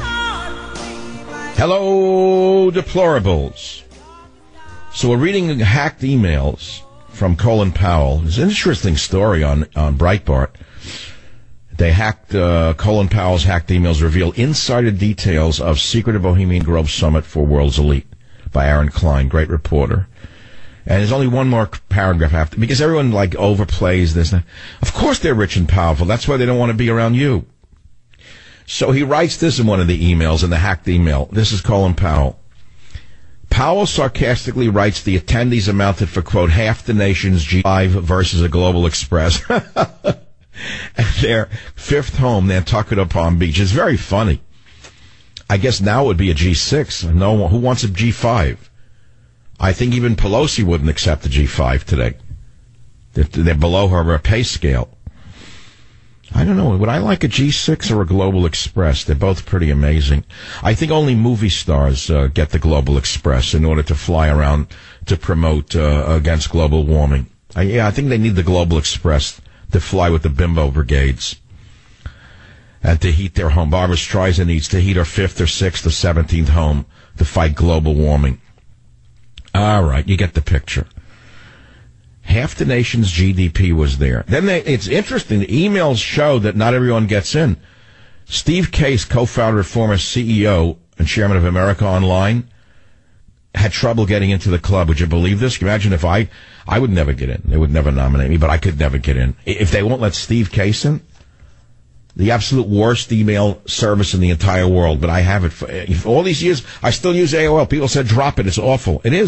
S2: Hello, Deplorables. So we're reading hacked emails from Colin Powell. It's an interesting story on, on Breitbart. They hacked, uh, Colin Powell's hacked emails reveal insider details of secretive Bohemian Grove Summit for World's Elite by Aaron Klein, great reporter. And there's only one more paragraph after, because everyone, like, overplays this. Of course they're rich and powerful. That's why they don't want to be around you. So he writes this in one of the emails, in the hacked email. This is Colin Powell. Powell sarcastically writes the attendees amounted for, quote, half the nation's G five versus a Global Express. At their fifth home, Nantucket upon Beach. It's very funny. I guess now it would be a G six. No one, who wants a G five? I think even Pelosi wouldn't accept the G five today. They're, they're below her pay scale. I don't know. Would I like a G six or a Global Express? They're both pretty amazing. I think only movie stars uh, get the Global Express in order to fly around to promote uh, against global warming. I, yeah, I think they need the Global Express to fly with the bimbo brigades and to heat their home. Barbra Streisand needs to heat her fifth or sixth or seventeenth home to fight global warming. All right, you get the picture. Half the nation's G D P was there. Then they, it's interesting. The emails show that not everyone gets in. Steve Case, co-founder, former C E O, and chairman of America Online, had trouble getting into the club. Would you believe this? Can you imagine if I, I would never get in. They would never nominate me, but I could never get in. If they won't let Steve Case in, the absolute worst email service in the entire world, but I have it for, for all these years. I still use A O L. People said drop it. It's awful. It is.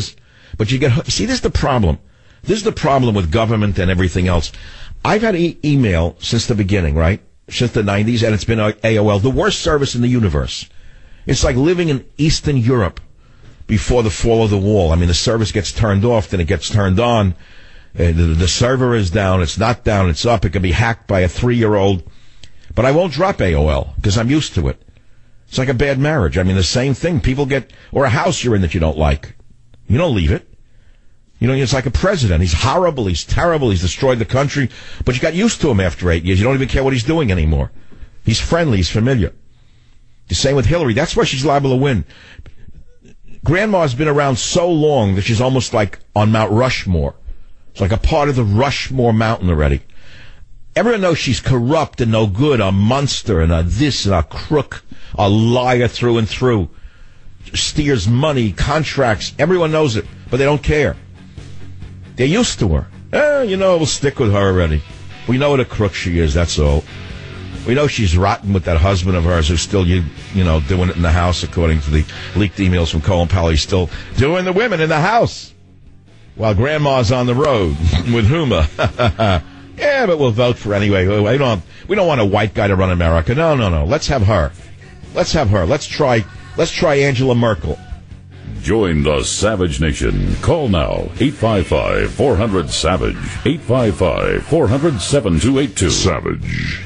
S2: But you get, see, this is the problem. This is the problem with government and everything else. I've had e- email since the beginning, right? Since the nineties, and it's been A O L, the worst service in the universe. It's like living in Eastern Europe before the fall of the wall. I mean, the service gets turned off, then it gets turned on. Uh, the, the server is down, it's not down, it's up. It can be hacked by a three-year-old. But I won't drop A O L because I'm used to it. It's like a bad marriage. I mean, the same thing. People get, or a house you're in that you don't like. You don't leave it. You know, it's like a president. He's horrible. He's terrible. He's destroyed the country. But you got used to him after eight years. You don't even care what he's doing anymore. He's friendly. He's familiar. The same with Hillary. That's why she's liable to win. Grandma's been around so long that she's almost like on Mount Rushmore. It's like a part of the Rushmore mountain already. Everyone knows she's corrupt and no good, a monster and a this and a crook, a liar through and through. Steers money, contracts. Everyone knows it, but they don't care. They're used to her. Eh, you know, we'll stick with her already. We know what a crook she is, that's all. We know she's rotten with that husband of hers who's still, you, you know, doing it in the house, according to the leaked emails from Colin Powell. He's still doing the women in the house while Grandma's on the road with Huma. Yeah, but we'll vote for anyway. We don't, we don't want a white guy to run America. No, no, no. Let's have her. Let's have her. Let's try, let's try Angela Merkel.
S1: Join the Savage Nation. Call now, eight five five, four hundred, SAVAGE, eight five five, four hundred, seven two eight two. Savage.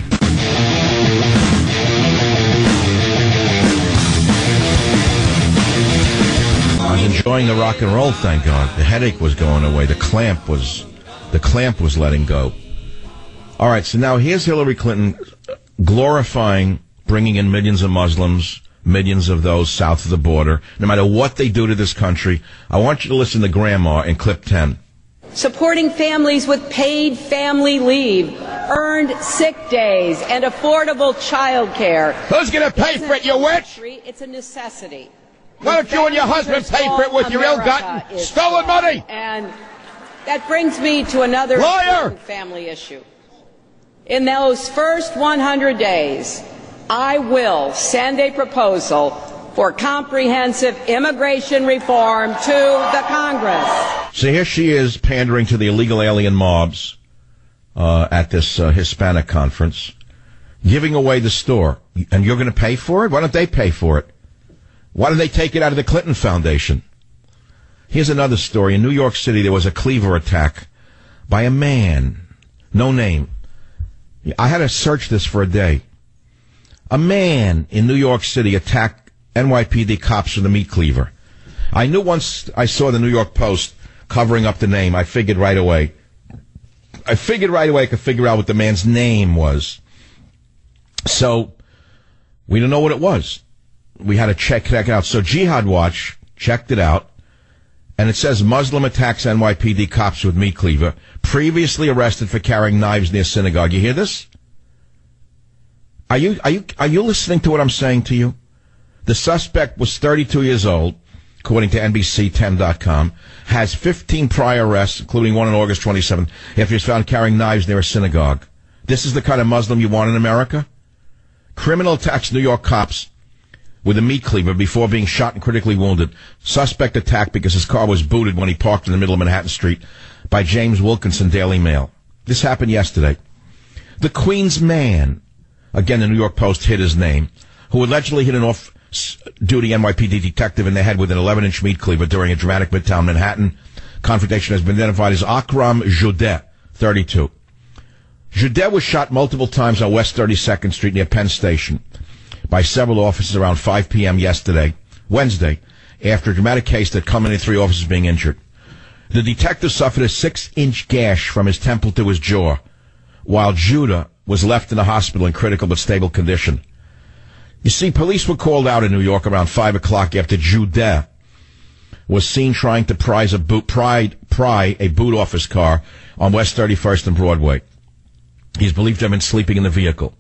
S2: I was enjoying the rock and roll, thank God. The headache was going away. The clamp was, the clamp was letting go. All right, so now here's Hillary Clinton glorifying bringing in millions of Muslims, millions of those south of the border, no matter what they do to this country. I want you to listen to Grandma in clip ten.
S9: Supporting families with paid family leave, earned sick days, and affordable child care.
S2: Who's going to pay for it, you witch?
S9: It's a necessity.
S2: Why don't you and your husband pay for it with your ill-gotten, stolen money?
S9: And that brings me to another
S2: Liar!
S9: family issue. In those first one hundred days, I will send a proposal for comprehensive immigration reform to the Congress.
S2: So here she is pandering to the illegal alien mobs uh, at this uh, Hispanic conference, giving away the store. And you're going to pay for it? Why don't they pay for it? Why don't they take it out of the Clinton Foundation? Here's another story. In New York City, there was a cleaver attack by a man. No name. I had to search this for a day. A man in New York City attacked N Y P D cops with a meat cleaver. I knew once I saw the New York Post covering up the name, I figured right away. I figured right away I could figure out what the man's name was. So, we didn't know what it was. We had to check, check it out. So Jihad Watch checked it out, and it says Muslim attacks N Y P D cops with meat cleaver, previously arrested for carrying knives near synagogue. You hear this? Are you, are you, are you listening to what I'm saying to you? The suspect was thirty-two years old, according to N B C ten dot com, has fifteen prior arrests, including one on August twenty-seventh, after he was found carrying knives near a synagogue. This is the kind of Muslim you want in America? Criminal attacks New York cops with a meat cleaver before being shot and critically wounded. Suspect attacked because his car was booted when he parked in the middle of Manhattan Street by James Wilkinson, Daily Mail. This happened yesterday. The Queens man, again the New York Post hid his name, who allegedly hit an off-duty N Y P D detective in the head with an eleven-inch meat cleaver during a dramatic Midtown Manhattan confrontation, has been identified as Akram Judeh, thirty-two. Judeh was shot multiple times on West thirty-second Street near Penn Station by several officers around five p.m. yesterday, Wednesday, after a dramatic case that culminated in three officers being injured. The detective suffered a six-inch gash from his temple to his jaw, while Judah was left in the hospital in critical but stable condition. You see, police were called out in New York around five o'clock after Judeh was seen trying to prize a boot, pry, pry a boot off his car on West thirty-first and Broadway. He's believed to have been sleeping in the vehicle.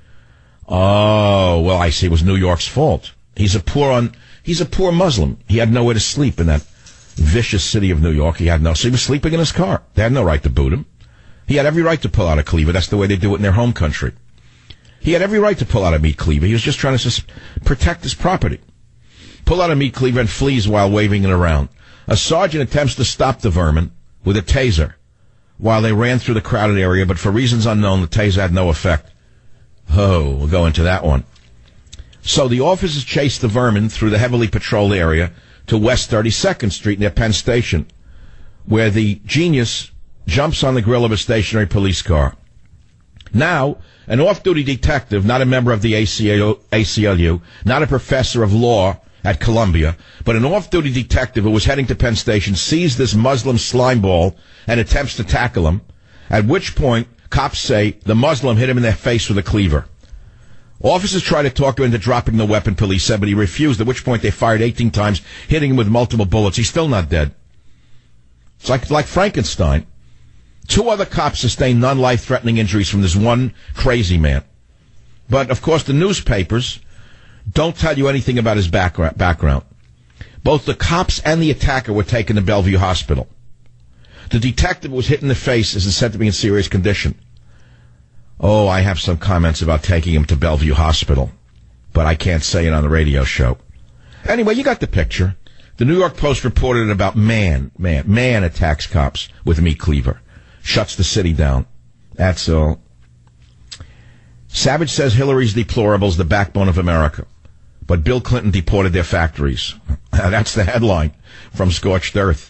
S2: Oh, well, I see. It was New York's fault. He's a poor un, he's a poor Muslim. He had nowhere to sleep in that vicious city of New York. He had no, so he was sleeping in his car. They had no right to boot him. He had every right to pull out a cleaver. That's the way they do it in their home country. He had every right to pull out a meat cleaver. He was just trying to sus- protect his property. pull out a meat cleaver and flees while waving it around. A sergeant attempts to stop the vermin with a taser while they ran through the crowded area, but for reasons unknown, the taser had no effect. Oh, we'll go into that one. So the officers chased the vermin through the heavily patrolled area to West thirty-second Street near Penn Station, where the genius jumps on the grill of a stationary police car. Now, an off-duty detective, not a member of the A C L U, not a professor of law at Columbia, but an off-duty detective who was heading to Penn Station, sees this Muslim slimeball and attempts to tackle him, at which point cops say the Muslim hit him in the face with a cleaver. Officers tried to talk him into dropping the weapon, police said, but he refused, at which point they fired eighteen times, hitting him with multiple bullets. He's still not dead. It's like, like Frankenstein. Two other cops sustained non-life-threatening injuries from this one crazy man. But, of course, the newspapers don't tell you anything about his background. Both the cops and the attacker were taken to Bellevue Hospital. The detective who was hit in the face is said to be in serious condition. Oh, I have some comments about taking him to Bellevue Hospital, but I can't say it on the radio show. Anyway, you got the picture. The New York Post reported about man, man, man attacks cops with a meat cleaver. Shuts the city down. That's all. Savage says Hillary's deplorable is the backbone of America, but Bill Clinton deported their factories. That's the headline from Scorched Earth.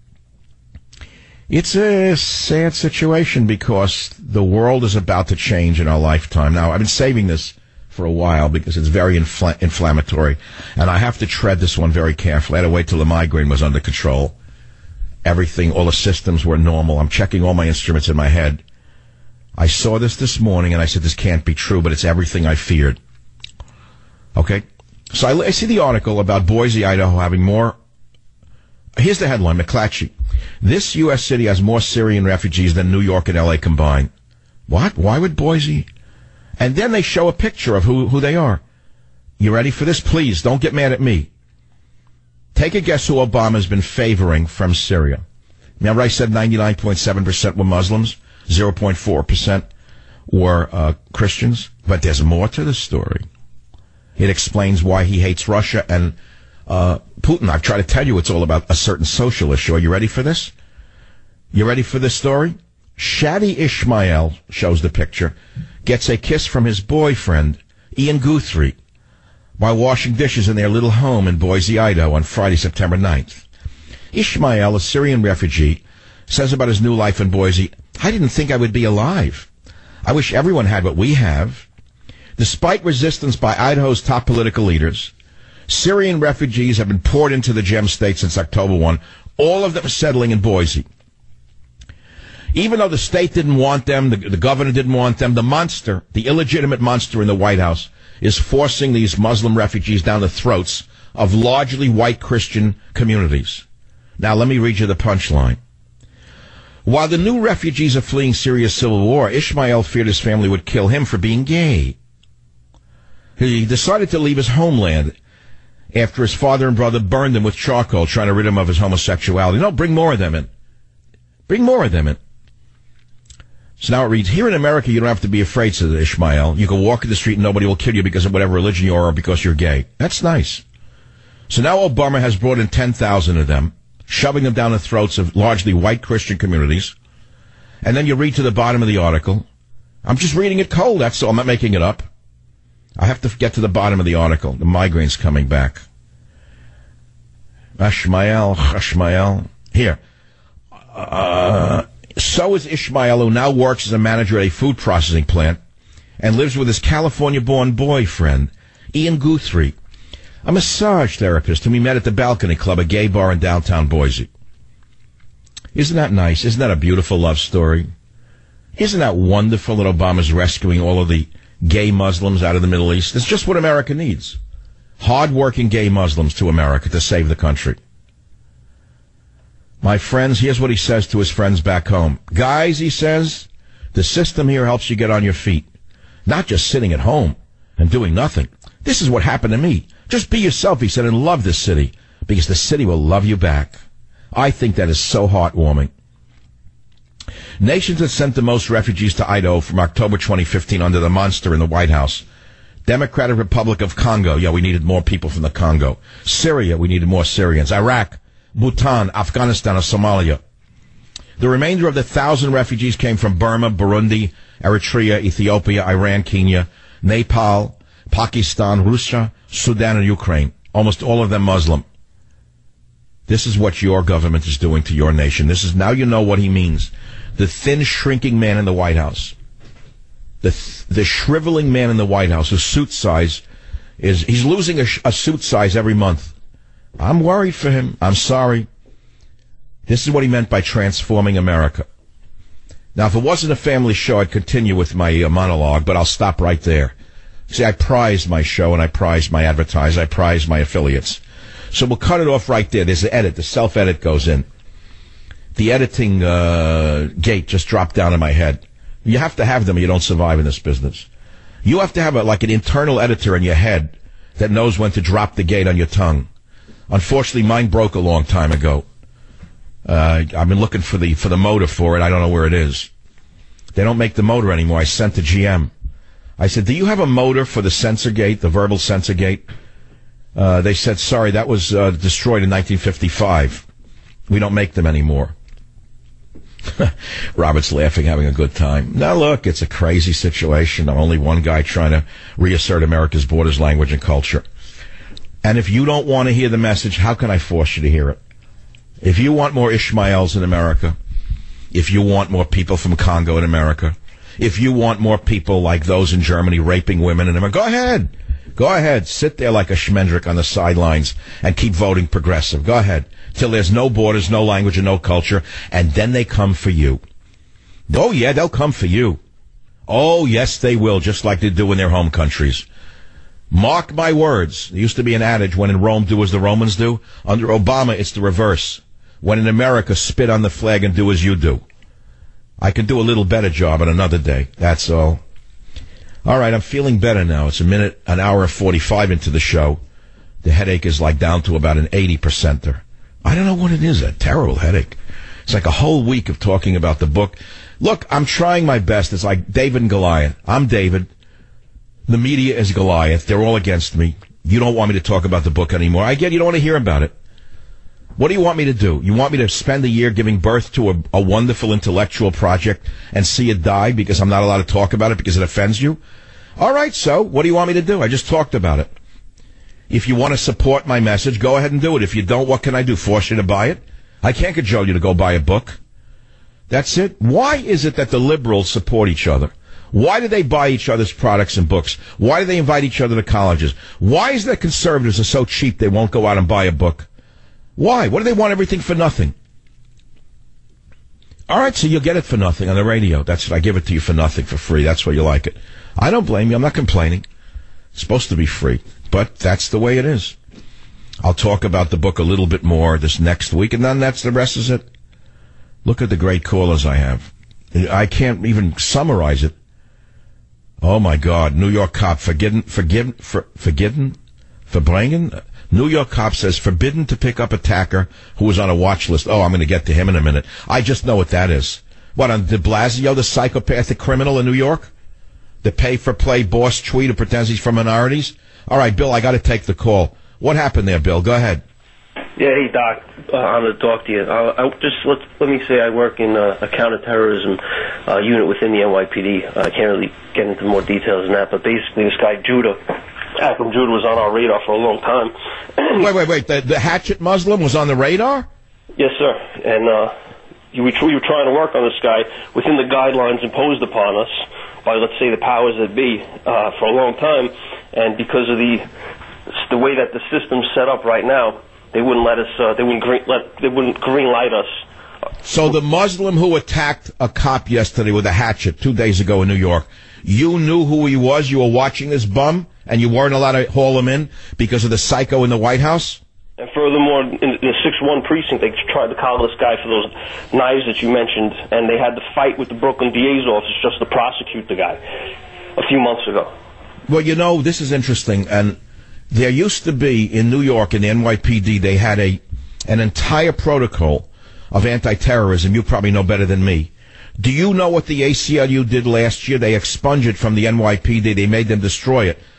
S2: It's a sad situation because the world is about to change in our lifetime. Now, I've been saving this for a while because it's very infl- inflammatory, and I have to tread this one very carefully. I had to wait till the migraine was under control. Everything, all the systems were normal. I'm checking all my instruments in my head. I saw this this morning, and I said, this can't be true, but it's everything I feared. Okay? So I, I see the article about Boise, Idaho having more. Here's the headline, McClatchy. This U S city has more Syrian refugees than New York and L A combined. What? Why would Boise? And then they show a picture of who, who they are. You ready for this? Please, don't get mad at me. Take a guess who Obama's been favoring from Syria. Remember I said ninety-nine point seven percent were Muslims, zero point four percent were uh, Christians? But there's more to the story. It explains why he hates Russia and uh, Putin. I've tried to tell you it's all about a certain social issue. Are you ready for this? You ready for this story? Shadi Ishmael, shows the picture, gets a kiss from his boyfriend, Ian Guthrie, while washing dishes in their little home in Boise, Idaho on Friday, September ninth. Ishmael, a Syrian refugee, says about his new life in Boise, I didn't think I would be alive. I wish everyone had what we have. Despite resistance by Idaho's top political leaders, Syrian refugees have been poured into the Gem State since October first, all of them settling in Boise. Even though the state didn't want them, the, the governor didn't want them, the monster, the illegitimate monster in the White House, is forcing these Muslim refugees down the throats of largely white Christian communities. Now, let me read you the punchline. While the new refugees are fleeing Syria's civil war, Ishmael feared his family would kill him for being gay. He decided to leave his homeland after his father and brother burned him with charcoal, trying to rid him of his homosexuality. No, bring more of them in. Bring more of them in. So now it reads, here in America, you don't have to be afraid, says Ishmael. You can walk in the street and nobody will kill you because of whatever religion you are or because you're gay. That's nice. So now Obama has brought in ten thousand of them, shoving them down the throats of largely white Christian communities. And then you read to the bottom of the article. I'm just reading it cold, that's all. I'm not making it up. I have to get to the bottom of the article. The migraine's coming back. Ishmael, Ishmael. Here. Uh, so is Ishmael, who now works as a manager at a food processing plant and lives with his California-born boyfriend, Ian Guthrie, a massage therapist whom he met at the Balcony Club, a gay bar in downtown Boise. Isn't that nice? Isn't that a beautiful love story? Isn't that wonderful that Obama's rescuing all of the gay Muslims out of the Middle East? It's just what America needs. Hard-working gay Muslims to America to save the country. My friends, here's what he says to his friends back home. Guys, he says, the system here helps you get on your feet. Not just sitting at home and doing nothing. This is what happened to me. Just be yourself, he said, and love this city, because the city will love you back. I think that is so heartwarming. Nations that sent the most refugees to Idaho from October twenty fifteen under the monster in the White House Democratic Republic of Congo, yeah, we needed more people from the Congo. Syria, we needed more Syrians. Iraq, Bhutan, Afghanistan, or Somalia. The remainder of the thousand refugees came from Burma, Burundi, Eritrea, Ethiopia, Iran, Kenya, Nepal, Pakistan, Russia, Sudan, and Ukraine. Almost all of them Muslim. This is what your government is doing to your nation. This is, now you know what he means. The thin, shrinking man in the White House. The th- the shriveling man in the White House, whose suit size is, he's losing a, sh- a suit size every month. I'm worried for him. I'm sorry. This is what he meant by transforming America. Now, if it wasn't a family show, I'd continue with my uh, monologue, but I'll stop right there. See, I prize my show, and I prize my advertisers, I prize my affiliates. So we'll cut it off right there. There's the edit. The self-edit goes in. The editing uh, gate just dropped down in my head. You have to have them or you don't survive in this business. You have to have a, like an internal editor in your head that knows when to drop the gate on your tongue. Unfortunately, mine broke a long time ago. Uh, I've been looking for the for the motor for it. I don't know where it is. They don't make the motor anymore. I sent to G M. I said, do you have a motor for the sensor gate, the verbal sensor gate? Uh, they said, sorry, that was uh, destroyed in nineteen fifty-five. We don't make them anymore. Robert's laughing, having a good time. Now, look, it's a crazy situation. I'm only one guy trying to reassert America's borders, language, and culture. And if you don't want to hear the message, how can I force you to hear it? If you want more Ishmaels in America, if you want more people from Congo in America, if you want more people like those in Germany raping women in America, go ahead. Go ahead. Sit there like a schmendrick on the sidelines and keep voting progressive. Go ahead. Till there's no borders, no language, and no culture, and then they come for you. Oh, yeah, they'll come for you. Oh, yes, they will, just like they do in their home countries. Mark my words. There used to be an adage, when in Rome, do as the Romans do. Under Obama, it's the reverse. When in America, spit on the flag and do as you do. I can do a little better job on another day. That's all. All right, I'm feeling better now. It's a minute, an hour and forty-five into the show. The headache is like down to about an eighty percenter. I don't know what it is, a terrible headache. It's like a whole week of talking about the book. Look, I'm trying my best. It's like David and Goliath. I'm David. The media is Goliath. They're all against me. You don't want me to talk about the book anymore. I get you don't want to hear about it. What do you want me to do? You want me to spend a year giving birth to a, a wonderful intellectual project and see it die because I'm not allowed to talk about it because it offends you? All right, so what do you want me to do? I just talked about it. If you want to support my message, go ahead and do it. If you don't, what can I do? Force you to buy it? I can't cajole you to go buy a book. That's it. Why is it that the liberals support each other? Why do they buy each other's products and books? Why do they invite each other to colleges? Why is it that conservatives are so cheap they won't go out and buy a book? Why? What do they want everything for nothing? All right, so you'll get it for nothing on the radio. That's what I give it to you for nothing, for free. That's why you like it. I don't blame you. I'm not complaining. It's supposed to be free, but that's the way it is. I'll talk about the book a little bit more this next week, and then that's the rest is it. Look at the great callers I have. I can't even summarize it. Oh, my God. New York cop, forgiven, forgiven, for, forgiven, verbringen? New York cop says forbidden to pick up attacker who was on a watch list. Oh, I'm going to get to him in a minute. I just know what that is. What, on de Blasio, the psychopathic criminal in New York? The pay-for-play boss tweet who pretends he's from minorities? All right, Bill, I got to take the call. What happened there, Bill? Go ahead.
S10: Yeah, hey, Doc. Uh, I'm going to talk to you. Uh, I just let, let me say I work in uh, a counterterrorism uh, unit within the N Y P D. Uh, I can't really get into more details than that, but basically this guy, Judah, Akram Judah, was on our radar for a long time.
S2: wait, wait, wait. The, the hatchet Muslim was on the radar?
S10: Yes, sir. And uh, you, we, we were trying to work on this guy within the guidelines imposed upon us by, let's say, the powers that be uh, for a long time. And because of the the way that the system's set up right now, they wouldn't let us. Uh, they wouldn't green, let. They wouldn't green light us.
S2: So the Muslim who attacked a cop yesterday with a hatchet two days ago in New York, you knew who he was. You were watching this bum, and you weren't allowed to haul him in because of the psycho in the White House.
S10: And furthermore, in the six one precinct, they tried to collar this guy for those knives that you mentioned, and they had to fight with the Brooklyn D A's office just to prosecute the guy a few months ago.
S2: Well, you know, this is interesting, and there used to be in New York in the N Y P D, they had a an entire protocol of anti-terrorism. You probably know better than me. Do you know what the A C L U did last year? They expunged it from the N Y P D. They made them destroy it.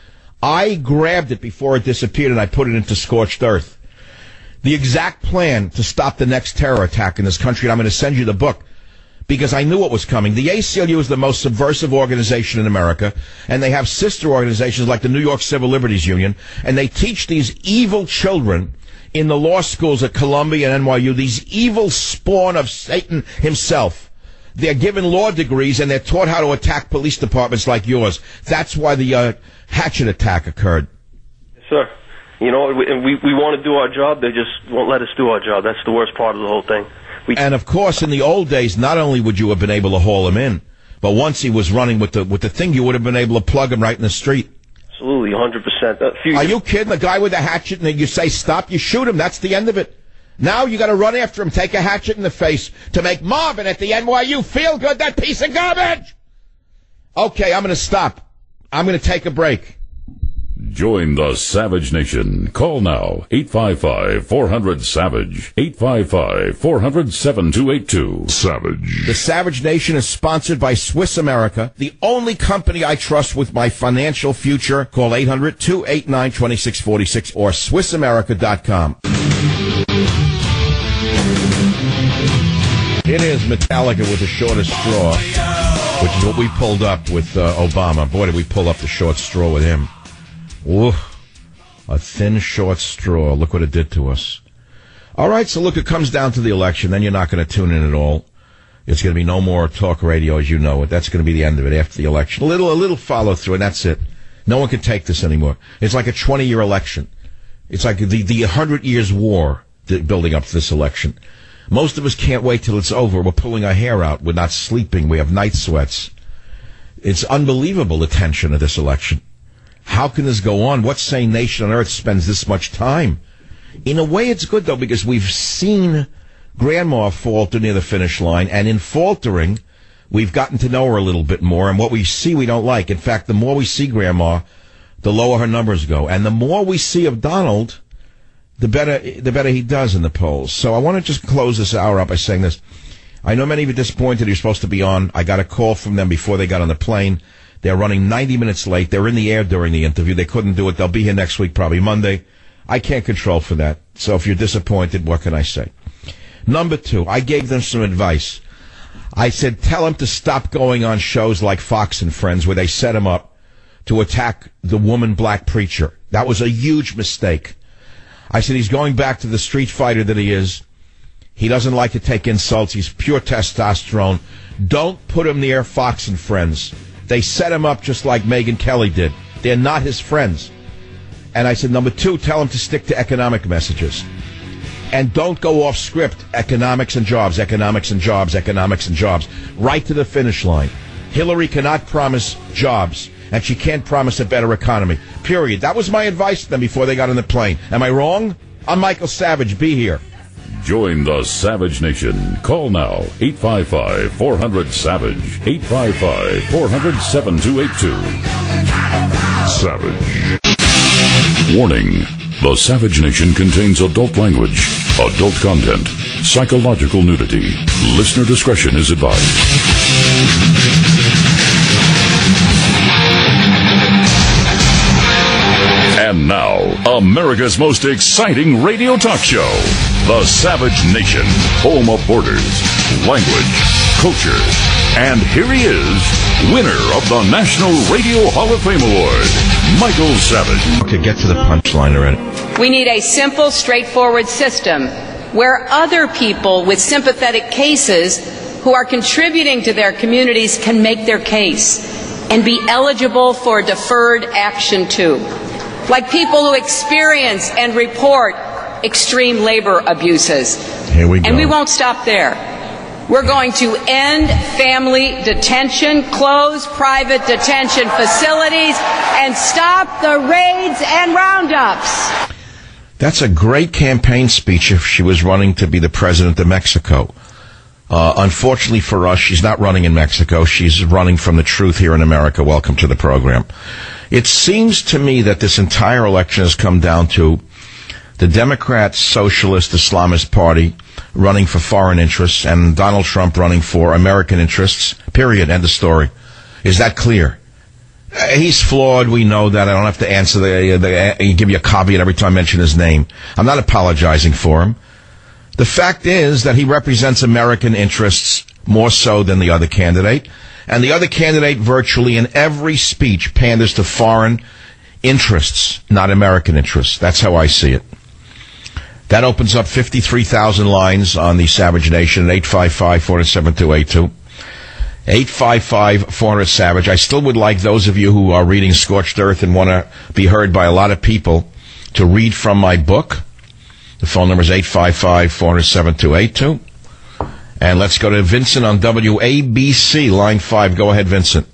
S2: I grabbed it before it disappeared and I put it into scorched earth. The exact plan to stop the next terror attack in this country, and I'm going to send you the book because I knew what was coming. The A C L U is the most subversive organization in America, and they have sister organizations like the New York Civil Liberties Union, and they teach these evil children in the law schools at Columbia and N Y U, these evil spawn of Satan himself. They're given law degrees, and they're taught how to attack police departments like yours. That's why the uh, hatchet attack occurred.
S10: Yes, sir. You know, we, we, we want to do our job. They just won't let us do our job. That's the worst part of the whole thing. We
S2: and, of course, in the old days, not only would you have been able to haul him in, but once he was running with the with the thing, you would have been able to plug him right in the street.
S10: Absolutely, one hundred percent. Uh, few
S2: Are you kidding? The guy with the hatchet, and then you say stop, you shoot him. That's the end of it. Now you got to run after him, take a hatchet in the face to make Marvin at the N Y U feel good, that piece of garbage. Okay, I'm going to stop. I'm going to take a break.
S1: Join the Savage Nation. Call now, eight five five, four hundred, SAVAGE, eight five five, four hundred, seven two eight two. Savage.
S2: The Savage Nation is sponsored by Swiss America, the only company I trust with my financial future. Call eight hundred, two eight nine, two six four six or swiss america dot com. It is Metallica with the shortest straw, which is what we pulled up with uh, Obama. Boy, did we pull up the short straw with him. Ooh, a thin, short straw. Look what it did to us. All right, so look, it comes down to the election. Then you're not going to tune in at all. It's going to be no more talk radio as you know it. That's going to be the end of it after the election. A little, a little follow through, and that's it. No one can take this anymore. It's like a twenty-year election. It's like the the hundred years war building up to this election. Most of us can't wait till it's over. We're pulling our hair out. We're not sleeping. We have night sweats. It's unbelievable, the tension of this election. How can this go on? What sane nation on earth spends this much time? In a way, it's good, though, because we've seen Grandma falter near the finish line, and in faltering, we've gotten to know her a little bit more, and what we see we don't like. In fact, the more we see Grandma, the lower her numbers go. And the more we see of Donald, the better the better he does in the polls. So I want to just close this hour up by saying this. I know many of you are disappointed you're supposed to be on. I got a call from them before they got on the plane. They're running ninety minutes late. They're in the air during the interview. They couldn't do it. They'll be here next week, probably Monday. I can't control for that. So if you're disappointed, what can I say? Number two, I gave them some advice. I said, tell them to stop going on shows like Fox and Friends where they set him up to attack the woman black preacher. That was a huge mistake. I said, he's going back to the street fighter that he is. He doesn't like to take insults. He's pure testosterone. Don't put him near Fox and Friends. They set him up just like Megyn Kelly did. They're not his friends. And I said, number two, tell him to stick to economic messages. And don't go off script. Economics and jobs, economics and jobs, economics and jobs. Right to the finish line. Hillary cannot promise jobs, and she can't promise a better economy. Period. That was my advice to them before they got on the plane. Am I wrong? I'm Michael Savage. Be here.
S1: Join the Savage Nation. Call now, eight five five, four hundred, SAVAGE, eight five five, four hundred, seven two eight two. Savage. Warning. The Savage Nation contains adult language, adult content, psychological nudity. Listener discretion is advised. And now, America's most exciting radio talk show, The Savage Nation, home of borders, language, culture. And here he is, winner of the National Radio Hall of Fame Award, Michael Savage.
S2: Okay, get to the punchline already.
S9: We need a simple, straightforward system where other people with sympathetic cases who are contributing to their communities can make their case and be eligible for deferred action too. Like people who experience and report extreme labor abuses.
S2: Here we go.
S9: And we won't stop there. We're going to end family detention, close private detention facilities, and stop the raids and roundups.
S2: That's a great campaign speech if she was running to be the president of Mexico. Uh, unfortunately for us, she's not running in Mexico. She's running from the truth here in America. Welcome to the program. It seems to me that this entire election has come down to the Democrat Socialist Islamist Party running for foreign interests and Donald Trump running for American interests, period, end of story. Is that clear? Uh, he's flawed. We know that. I don't have to answer the, the, the give you a caveat every time I mention his name. I'm not apologizing for him. The fact is that he represents American interests more so than the other candidate. And the other candidate virtually in every speech panders to foreign interests, not American interests. That's how I see it. That opens up fifty-three thousand lines on the Savage Nation at eight five five, four seven two, eight two. eight five five, four hundred, SAVAGE. I still would like those of you who are reading Scorched Earth and want to be heard by a lot of people to read from my book. The phone number is eight five five, four seven two, eight two. And let's go to Vincent on W A B C, line five. Go ahead, Vincent.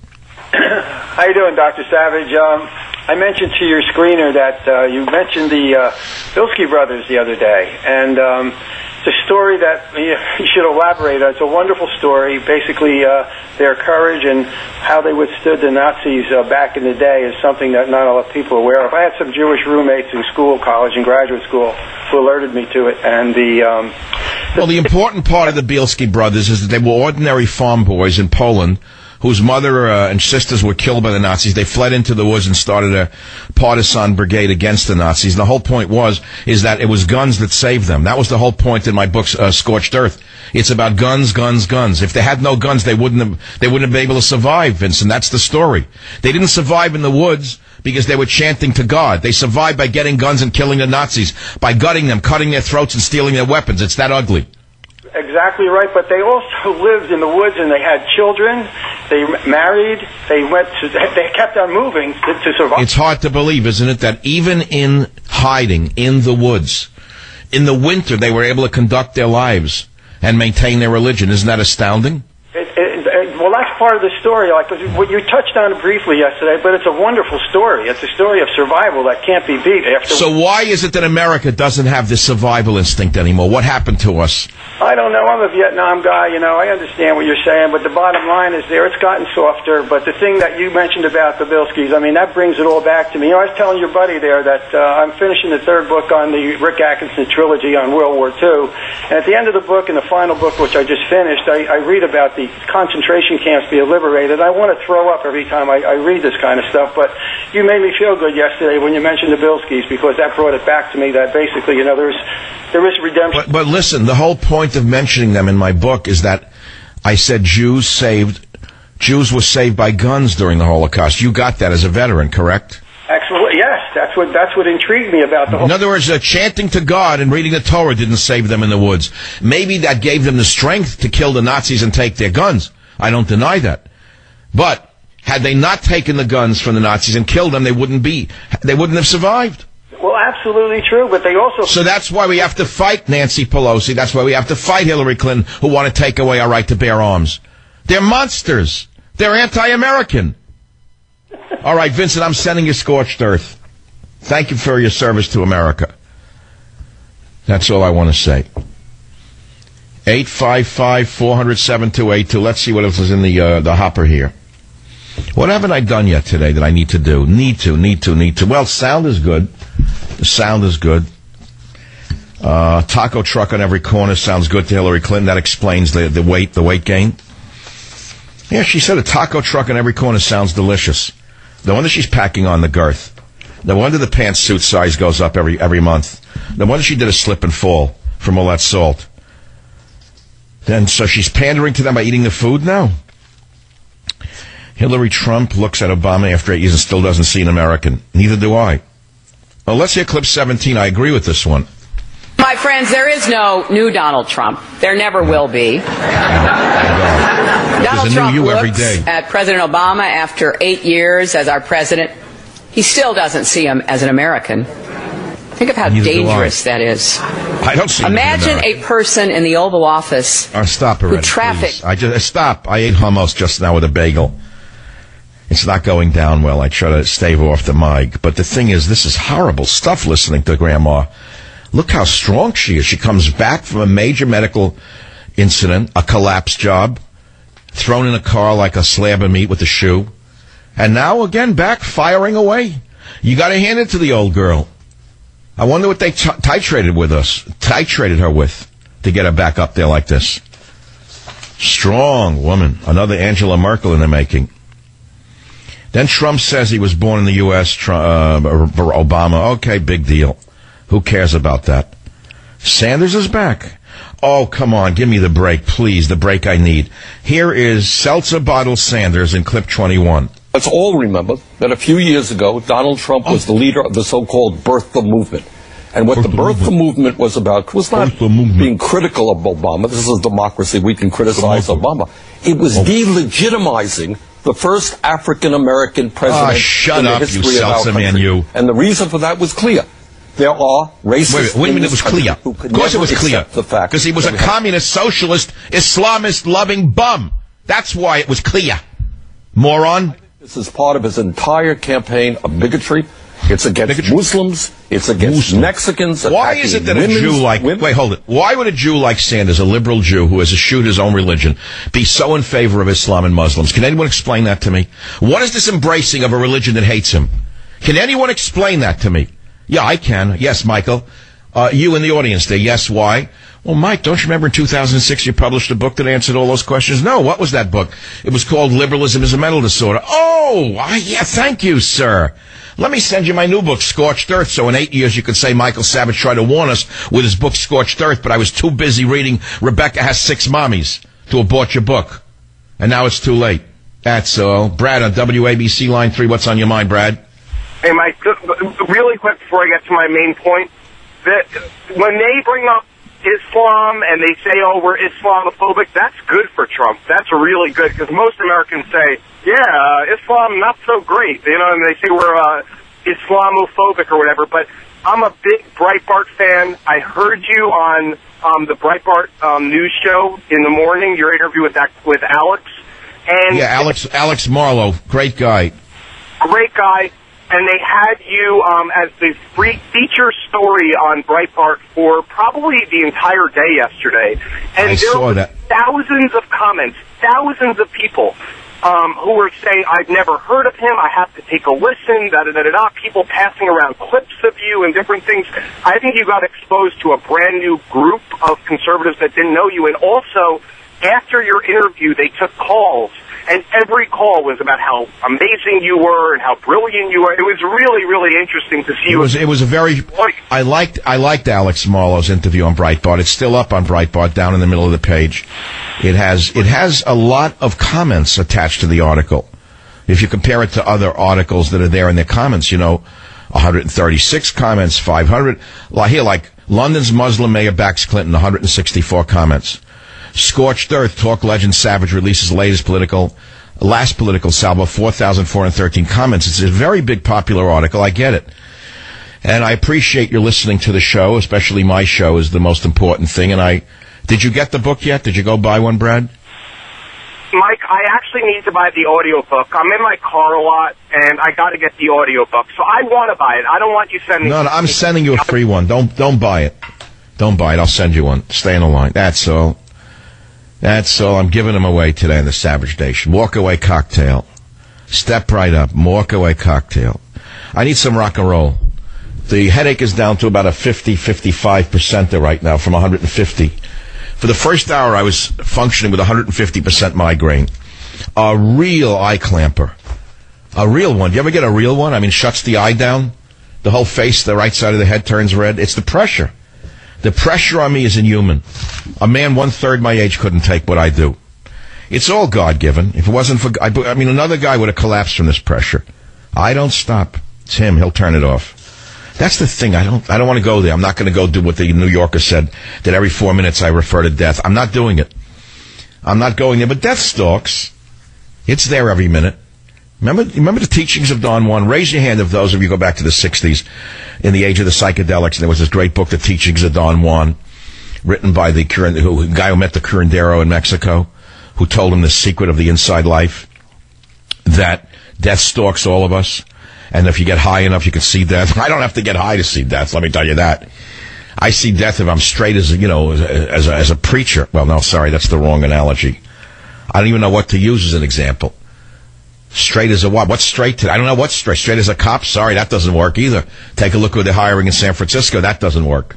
S11: How you doing, Doctor Savage? Um, I mentioned to your screener that uh, you mentioned the uh, Bilski brothers the other day, and um, it's a story that you, you should elaborate on. It's a wonderful story. Basically, uh, their courage and how they withstood the Nazis uh, back in the day is something that not a lot of people are aware of. I had some Jewish roommates in school, college, and graduate school who alerted me to it, and the... Um,
S2: well, the important part of the Bilski brothers is that they were ordinary farm boys in Poland whose mother uh, and sisters were killed by the Nazis. They fled into the woods and started a partisan brigade against the Nazis. And the whole point was, is that it was guns that saved them. That was the whole point in my book, uh, Scorched Earth. It's about guns, guns, guns. If they had no guns, they wouldn't have, they wouldn't have been able to survive, Vincent. That's the story. They didn't survive in the woods because they were chanting to God. They survived by getting guns and killing the Nazis, by gutting them, cutting their throats, and stealing their weapons. It's that ugly.
S11: Exactly right, but they also lived in the woods and they had children, they married, they went to, they kept on moving to, to survive.
S2: It's hard to believe, isn't it, that even in hiding in the woods, in the winter, they were able to conduct their lives and maintain their religion. Isn't that astounding?
S11: It, it, it, well, that's part of the story. Like what you touched on it briefly yesterday, but it's a wonderful story. It's a story of survival that can't be beat. After
S2: so why is it that America doesn't have this survival instinct anymore? What happened to us?
S11: I don't know. I'm a Vietnam guy. You know, I understand what you're saying, but the bottom line is there. It's gotten softer. But the thing that you mentioned about the Bilskis, I mean, that brings it all back to me. You know, I was telling your buddy there that uh, I'm finishing the third book on the Rick Atkinson trilogy on World War Two. And at the end of the book, in the final book, which I just finished, I, I read about the concentration camps being liberated. I want to throw up every time I, I read this kind of stuff. But you made me feel good yesterday when you mentioned the Bilskis, because that brought it back to me that basically, you know, there's there is redemption.
S2: But, but listen, the whole point of mentioning them in my book is that I said Jews saved, Jews were saved by guns during the Holocaust. You got that as a veteran, correct?
S11: Actually, yes, that's what that's what intrigued me about the whole.
S2: In other words, uh, chanting to God and reading the Torah didn't save them in the woods. Maybe that gave them the strength to kill the Nazis and take their guns. I don't deny that. But had they not taken the guns from the Nazis and killed them, they wouldn't be, they wouldn't have survived.
S11: Well, absolutely true, but they also...
S2: So that's why we have to fight Nancy Pelosi. That's why we have to fight Hillary Clinton, who want to take away our right to bear arms. They're monsters. They're anti-American. All right, Vincent, I'm sending you Scorched Earth. Thank you for your service to America. That's all I want to say. eight five five, four hundred, seven two eight two. Let's see what else is in the uh, the hopper here. What haven't I done yet today that I need to do? Need to, need to, need to. Well, sound is good. The sound is good. Uh, taco truck on every corner sounds good to Hillary Clinton. That explains the, the weight, the weight gain. Yeah, she said a taco truck on every corner sounds delicious. No wonder she's packing on the girth. No wonder the pantsuit size goes up every every month. No wonder she did a slip and fall from all that salt. Then, so she's pandering to them by eating the food now? Hillary Trump looks at Obama after eight years and still doesn't see an American. Neither do I. Well, let's hear clip seventeen. I agree with this one.
S9: My friends, there is no new Donald Trump. There never will be. Donald Trump looks at President Obama after eight years as our president. He still doesn't see him as an American. Think of how
S2: Neither
S9: dangerous that is.
S2: I don't see
S9: Imagine a person in the Oval Office
S2: oh, stop already,
S9: who trafficked.
S2: I just stop. I ate hummus just now with a bagel. It's not going down well. I try to stave off the mic. But the thing is, this is horrible stuff listening to Grandma. Look how strong she is. She comes back from a major medical incident, a collapse job, thrown in a car like a slab of meat with a shoe. And now, again, back firing away. You got to hand it to the old girl. I wonder what they t- titrated with us, titrated her with, to get her back up there like this. Strong woman. Another Angela Merkel in the making. Then Trump says he was born in the U S Trump, uh, Obama. Okay, big deal. Who cares about that? Sanders is back. Oh, come on, give me the break, please, the break I need. Here is Seltzer Bottle Sanders in clip twenty-one.
S12: Let's all remember that a few years ago, Donald Trump was the leader of the so-called Birth the Movement. And what the Birth the Movement was about was not being critical of Obama. This is democracy. We can criticize Obama. It was delegitimizing the first African-American president
S2: oh, shut
S12: in the
S2: up,
S12: history
S2: you
S12: of our
S2: Seltzer
S12: country.
S2: Man, you.
S12: And the reason for that was clear. There are racists.
S2: Wait, wait, wait a minute, it was clear. Of course it was clear. Because he was a communist, socialist, Islamist-loving bum. That's why it was clear. Moron.
S12: This is part of his entire campaign of bigotry. It's against bigotry. Muslims. It's against Muslim. Mexicans.
S2: Why is it that a Jew like... Women? Wait, hold it. Why would a Jew like Sanders, a liberal Jew who has eschewed his own religion, be so in favor of Islam and Muslims? Can anyone explain that to me? What is this embracing of a religion that hates him? Can anyone explain that to me? Yeah, I can. Yes, Michael. Uh, you in the audience there. Yes, why? Well, Mike, don't you remember in two thousand six you published a book that answered all those questions? No, what was that book? It was called Liberalism is a Mental Disorder. Oh, I, yeah, thank you, sir. Let me send you my new book, Scorched Earth, so in eight years you could say Michael Savage tried to warn us with his book, Scorched Earth, but I was too busy reading Rebecca Has Six Mommies to have bought your book. And now it's too late. That's all. Brad on W A B C Line three, what's on your mind, Brad?
S13: Hey, Mike, really quick before I get to my main point, that when they bring up Islam and they say, oh, we're Islamophobic, that's good for Trump. That's really good, because most Americans say, yeah, uh, Islam, not so great, you know, and they say we're uh, Islamophobic or whatever, but I'm a big Breitbart fan. I heard you on um, the Breitbart um, news show in the morning, your interview with that, with Alex. And
S2: yeah, Alex Alex Marlowe, great guy.
S13: Great guy. And they had you um, as the free feature story on Breitbart for probably the entire day yesterday. And
S2: I
S13: there
S2: saw
S13: were
S2: that.
S13: thousands of comments, thousands of people um, who were saying, I've never heard of him, I have to take a listen, da-da-da-da-da, people passing around clips of you and different things. I think you got exposed to a brand new group of conservatives that didn't know you. And also, after your interview, they took calls. And every call was about how amazing you were and how brilliant you were. It was really, really interesting to see
S2: it
S13: you.
S2: Was, it was a very... I liked I liked Alex Marlowe's interview on Breitbart. It's still up on Breitbart, down in the middle of the page. It has it has a lot of comments attached to the article. If you compare it to other articles that are there in their comments, you know, one hundred thirty-six comments, five hundred. Like here, like London's Muslim mayor backs Clinton, one hundred sixty-four comments. Scorched Earth, talk legend Savage releases latest political, last political salvo, four thousand four hundred thirteen comments. It's a very big popular article. I get it. And I appreciate your listening to the show, especially my show is the most important thing. And I, did you get the book yet? Did you go buy one, Brad?
S13: Mike, I actually need to buy the audiobook. I'm in my car a lot, and I got to get the audiobook. So I want to buy it. I don't want you sending
S2: No, no, I'm sending you a free one. Don't, don't buy it. Don't buy it. I'll send you one. Stay on the line. That's all. That's all. I'm giving them away today in the Savage Nation. Walk away cocktail. Step right up. Walk away cocktail. I need some rock and roll. The headache is down to about a fifty, fifty-five percent right now from one hundred fifty. For the first hour, I was functioning with one hundred fifty percent migraine. A real eye clamper. A real one. Do you ever get a real one? I mean, shuts the eye down. The whole face, the right side of the head turns red. It's the pressure. The pressure on me is inhuman. A man one-third my age couldn't take what I do. It's all God-given. If it wasn't for... I, I mean, another guy would have collapsed from this pressure. I don't stop. It's him. He'll turn it off. That's the thing. I don't I don't want to go there. I'm not going to go do what the New Yorker said, that every four minutes I refer to death. I'm not doing it. I'm not going there. But death stalks. It's there every minute. Remember, remember the teachings of Don Juan? Raise your hand if those of you go back to the sixties, in the age of the psychedelics, and there was this great book, The Teachings of Don Juan, written by the who, guy who met the curandero in Mexico, who told him the secret of the inside life, that death stalks all of us, and if you get high enough, you can see death. I don't have to get high to see death, let me tell you that. I see death if I'm straight as, you know, as a, as a, as a preacher. Well, no, sorry, that's the wrong analogy. I don't even know what to use as an example. Straight as a what? What's straight to? I don't know what's straight. Straight as a cop? Sorry, that doesn't work either. Take a look who they're hiring in San Francisco. That doesn't work.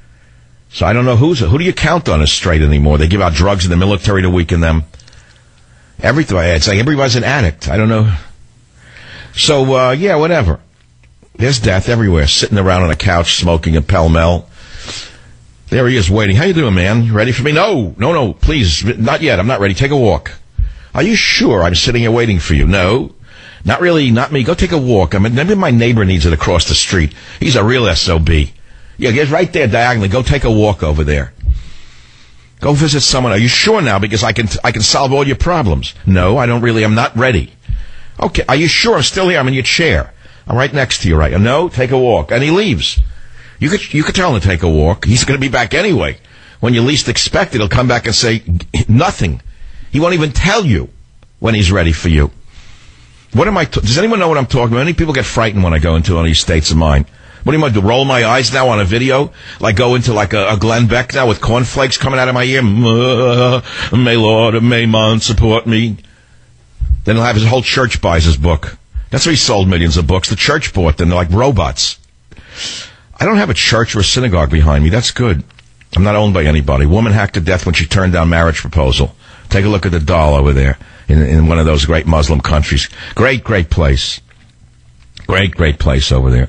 S2: So I don't know who's, who do you count on as straight anymore? They give out drugs in the military to weaken them. Everything. It's like everybody's an addict. I don't know. So, uh, yeah, whatever. There's death everywhere, sitting around on a couch smoking a Pell-Mell. There he is waiting. How you doing, man? You ready for me? No, no, no, please, not yet. I'm not ready. Take a walk. Are you sure I'm sitting here waiting for you? No, not really, not me. Go take a walk. I mean, maybe my neighbor needs it across the street. He's a real S O B. Yeah, get right there diagonally. Go take a walk over there. Go visit someone. Are you sure now? Because I can I can solve all your problems. No, I don't really. I'm not ready. Okay, are you sure? I'm still here. I'm in your chair. I'm right next to you, right? No, take a walk. And he leaves. You could you could tell him to take a walk. He's going to be back anyway. When you least expect it, he'll come back and say nothing. He won't even tell you when he's ready for you. What am I? T- Does anyone know what I'm talking about? Many people get frightened when I go into one of these states of mind. What do you want to do? Roll my eyes now on a video? Like go into like a, a Glenn Beck now with cornflakes coming out of my ear? May Lord, may Mon support me. Then he'll have his whole church buys his book. That's why he sold millions of books. The church bought them. They're like robots. I don't have a church or a synagogue behind me. That's good. I'm not owned by anybody. Woman hacked to death when she turned down marriage proposal. Take a look at the doll over there in, in one of those great Muslim countries. Great, great place. Great, great place over there.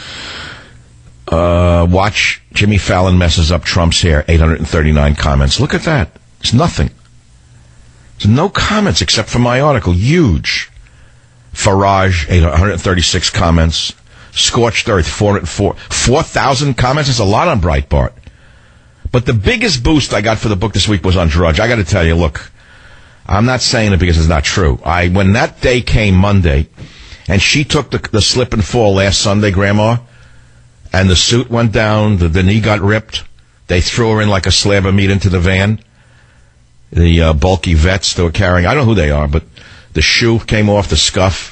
S2: Uh, watch Jimmy Fallon messes up Trump's hair. eight hundred thirty-nine comments. Look at that. It's nothing. There's no comments except for my article. Huge. Farage, one hundred thirty-six comments. Scorched Earth, four hundred four. four thousand comments. That's a lot on Breitbart. But the biggest boost I got for the book this week was on Drudge. I got to tell you, look, I'm not saying it because it's not true. I when that day came Monday, and she took the, the slip and fall last Sunday, Grandma, and the suit went down, the, the knee got ripped. They threw her in like a slab of meat into the van. The uh, bulky vets they were carrying, I don't know who they are, but the shoe came off, the scuff.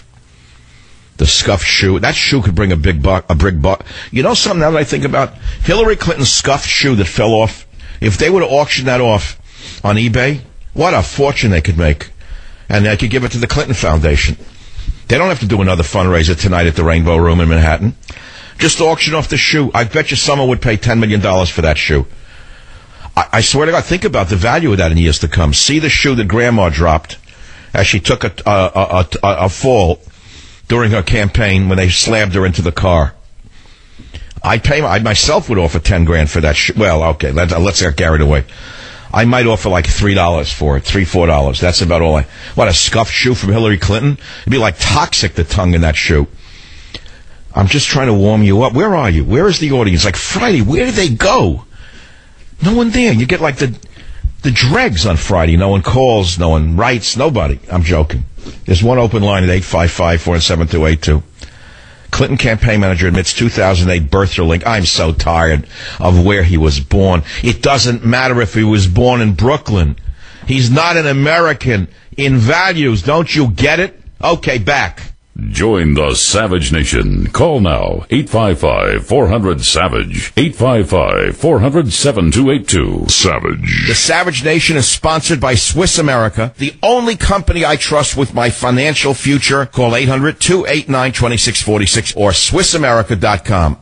S2: The scuffed shoe. That shoe could bring a big buck, a big buck. You know something now that I think about? Hillary Clinton's scuffed shoe that fell off, if they would have auctioned that off on eBay, what a fortune they could make. And they could give it to the Clinton Foundation. They don't have to do another fundraiser tonight at the Rainbow Room in Manhattan. Just auction off the shoe. I bet you someone would pay ten million dollars for that shoe. I, I swear to God, think about the value of that in years to come. See the shoe that Grandma dropped as she took a, a, a, a, a fall during her campaign when they slabbed her into the car. I'd pay, I myself would offer ten grand for that shoe. Well, okay, let's, let's get carried away. I might offer like three dollars for it, three, four dollars. That's about all I, what, a scuffed shoe from Hillary Clinton? It'd be like toxic, the tongue in that shoe. I'm just trying to warm you up. Where are you? Where is the audience? Like Friday, where did they go? No one there. You get like the the dregs on Friday. No one calls, no one writes, nobody. I'm joking. There's one open line at eight five five, four seven two eight two. Clinton campaign manager admits two thousand eight birther link. I'm so tired of where he was born. It doesn't matter if he was born in Brooklyn. He's not an American in values. Don't you get it? Okay, back.
S1: Join the Savage Nation. Call now, eight five five, four hundred, SAVAGE, eight five five, four hundred, seven two eight two. Savage.
S2: The Savage Nation is sponsored by Swiss America, the only company I trust with my financial future. Call eight hundred, two eight nine, two six four six or swiss america dot com.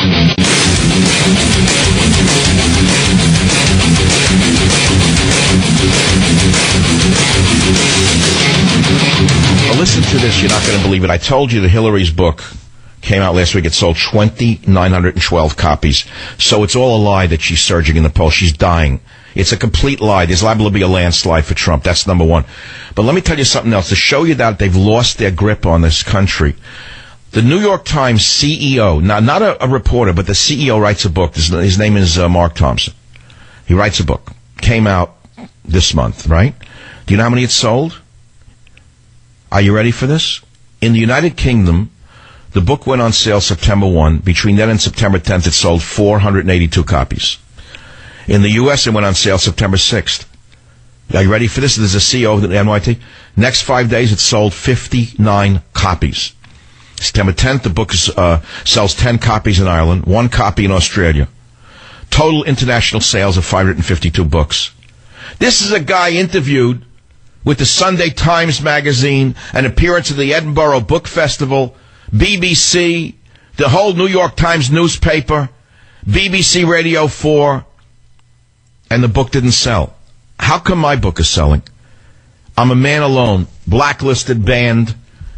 S2: Well, listen to this. You're not going to believe it. I told you that Hillary's book came out last week. It sold two thousand nine hundred twelve copies. So it's all a lie that she's surging in the polls. She's dying. It's a complete lie. There's liable to be a landslide for Trump. That's number one. But let me tell you something else. To show you that they've lost their grip on this country, the New York Times C E O, not, not a, a reporter, but the C E O writes a book. His, his name is uh, Mark Thompson. He writes a book. Came out this month, right? Do you know how many it sold? Are you ready for this? In the United Kingdom, the book went on sale September first. Between then and September tenth, it sold four hundred eighty-two copies. In the U S, it went on sale September sixth. Are you ready for this? There's a C E O of the N Y T. Next five days, it sold fifty-nine copies. September tenth, the book is, uh, sells ten copies in Ireland, one copy in Australia. Total international sales of five hundred fifty-two books. This is a guy interviewed with the Sunday Times Magazine, an appearance at the Edinburgh Book Festival, B B C, the whole New York Times newspaper, B B C Radio four, and the book didn't sell. How come my book is selling? I'm a man alone, blacklisted, banned,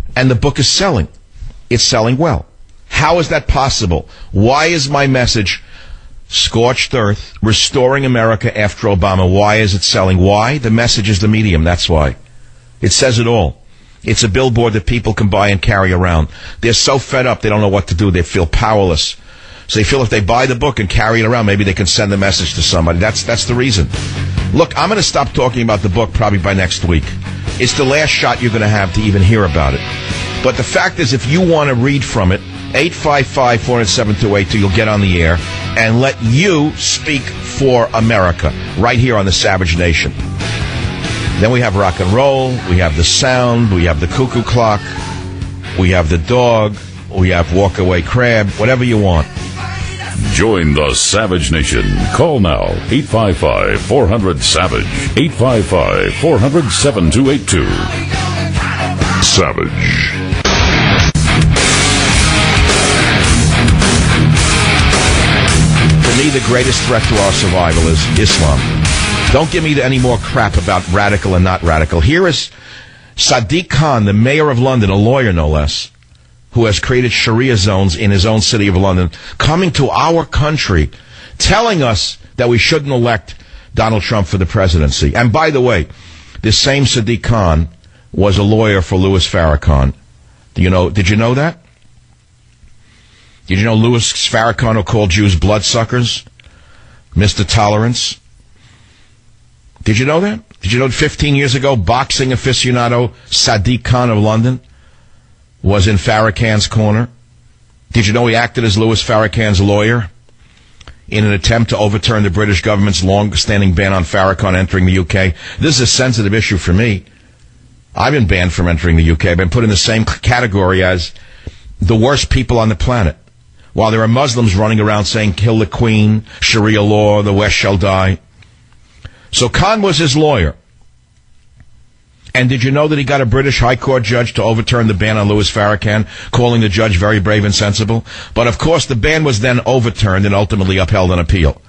S2: And the book is selling. It's selling well. How is that possible? Why is my message, Scorched Earth, Restoring America After Obama, why is it selling? Why? The message is the medium, that's why. It says it all. It's a billboard that people can buy and carry around. They're so fed up, they don't know what to do. They feel powerless. So they feel if they buy the book and carry it around, maybe they can send a message to somebody. That's that's the reason. Look, I'm going to stop talking about the book probably by next week. It's the last shot you're going to have to even hear about it. But the fact is, if you want to read from it, eight five five, four zero seven, two eight two, you'll get on the air and let you speak for America right here on the Savage Nation. Then we have rock and roll, we have the sound, we have the cuckoo clock, we have the dog, we have walk away crab, whatever you want.
S1: Join the Savage Nation. Call now, eight five five, four hundred, SAVAGE, eight five five, four hundred, seven two eight two. Savage.
S2: For me, the greatest threat to our survival is Islam. Don't give me any more crap about radical and not radical. Here is Sadiq Khan, the mayor of London, a lawyer no less, who has created Sharia zones in his own city of London, coming to our country, telling us that we shouldn't elect Donald Trump for the presidency. And by the way, this same Sadiq Khan was a lawyer for Louis Farrakhan. Do you know? Did you know that? Did you know Louis Farrakhan, who called Jews bloodsuckers, Mister Tolerance? Did you know that? Did you know that fifteen years ago, boxing aficionado Sadiq Khan of London was in Farrakhan's corner? Did you know he acted as Louis Farrakhan's lawyer in an attempt to overturn the British government's long-standing ban on Farrakhan entering the U K? This is a sensitive issue for me. I've been banned from entering the U K. I've been put in the same category as the worst people on the planet. While there are Muslims running around saying, kill the Queen, Sharia law, the West shall die. So Khan was his lawyer. And did you know that he got a British High Court judge to overturn the ban on Louis Farrakhan, calling the judge very brave and sensible? But of course the ban was then overturned and ultimately upheld on appeal.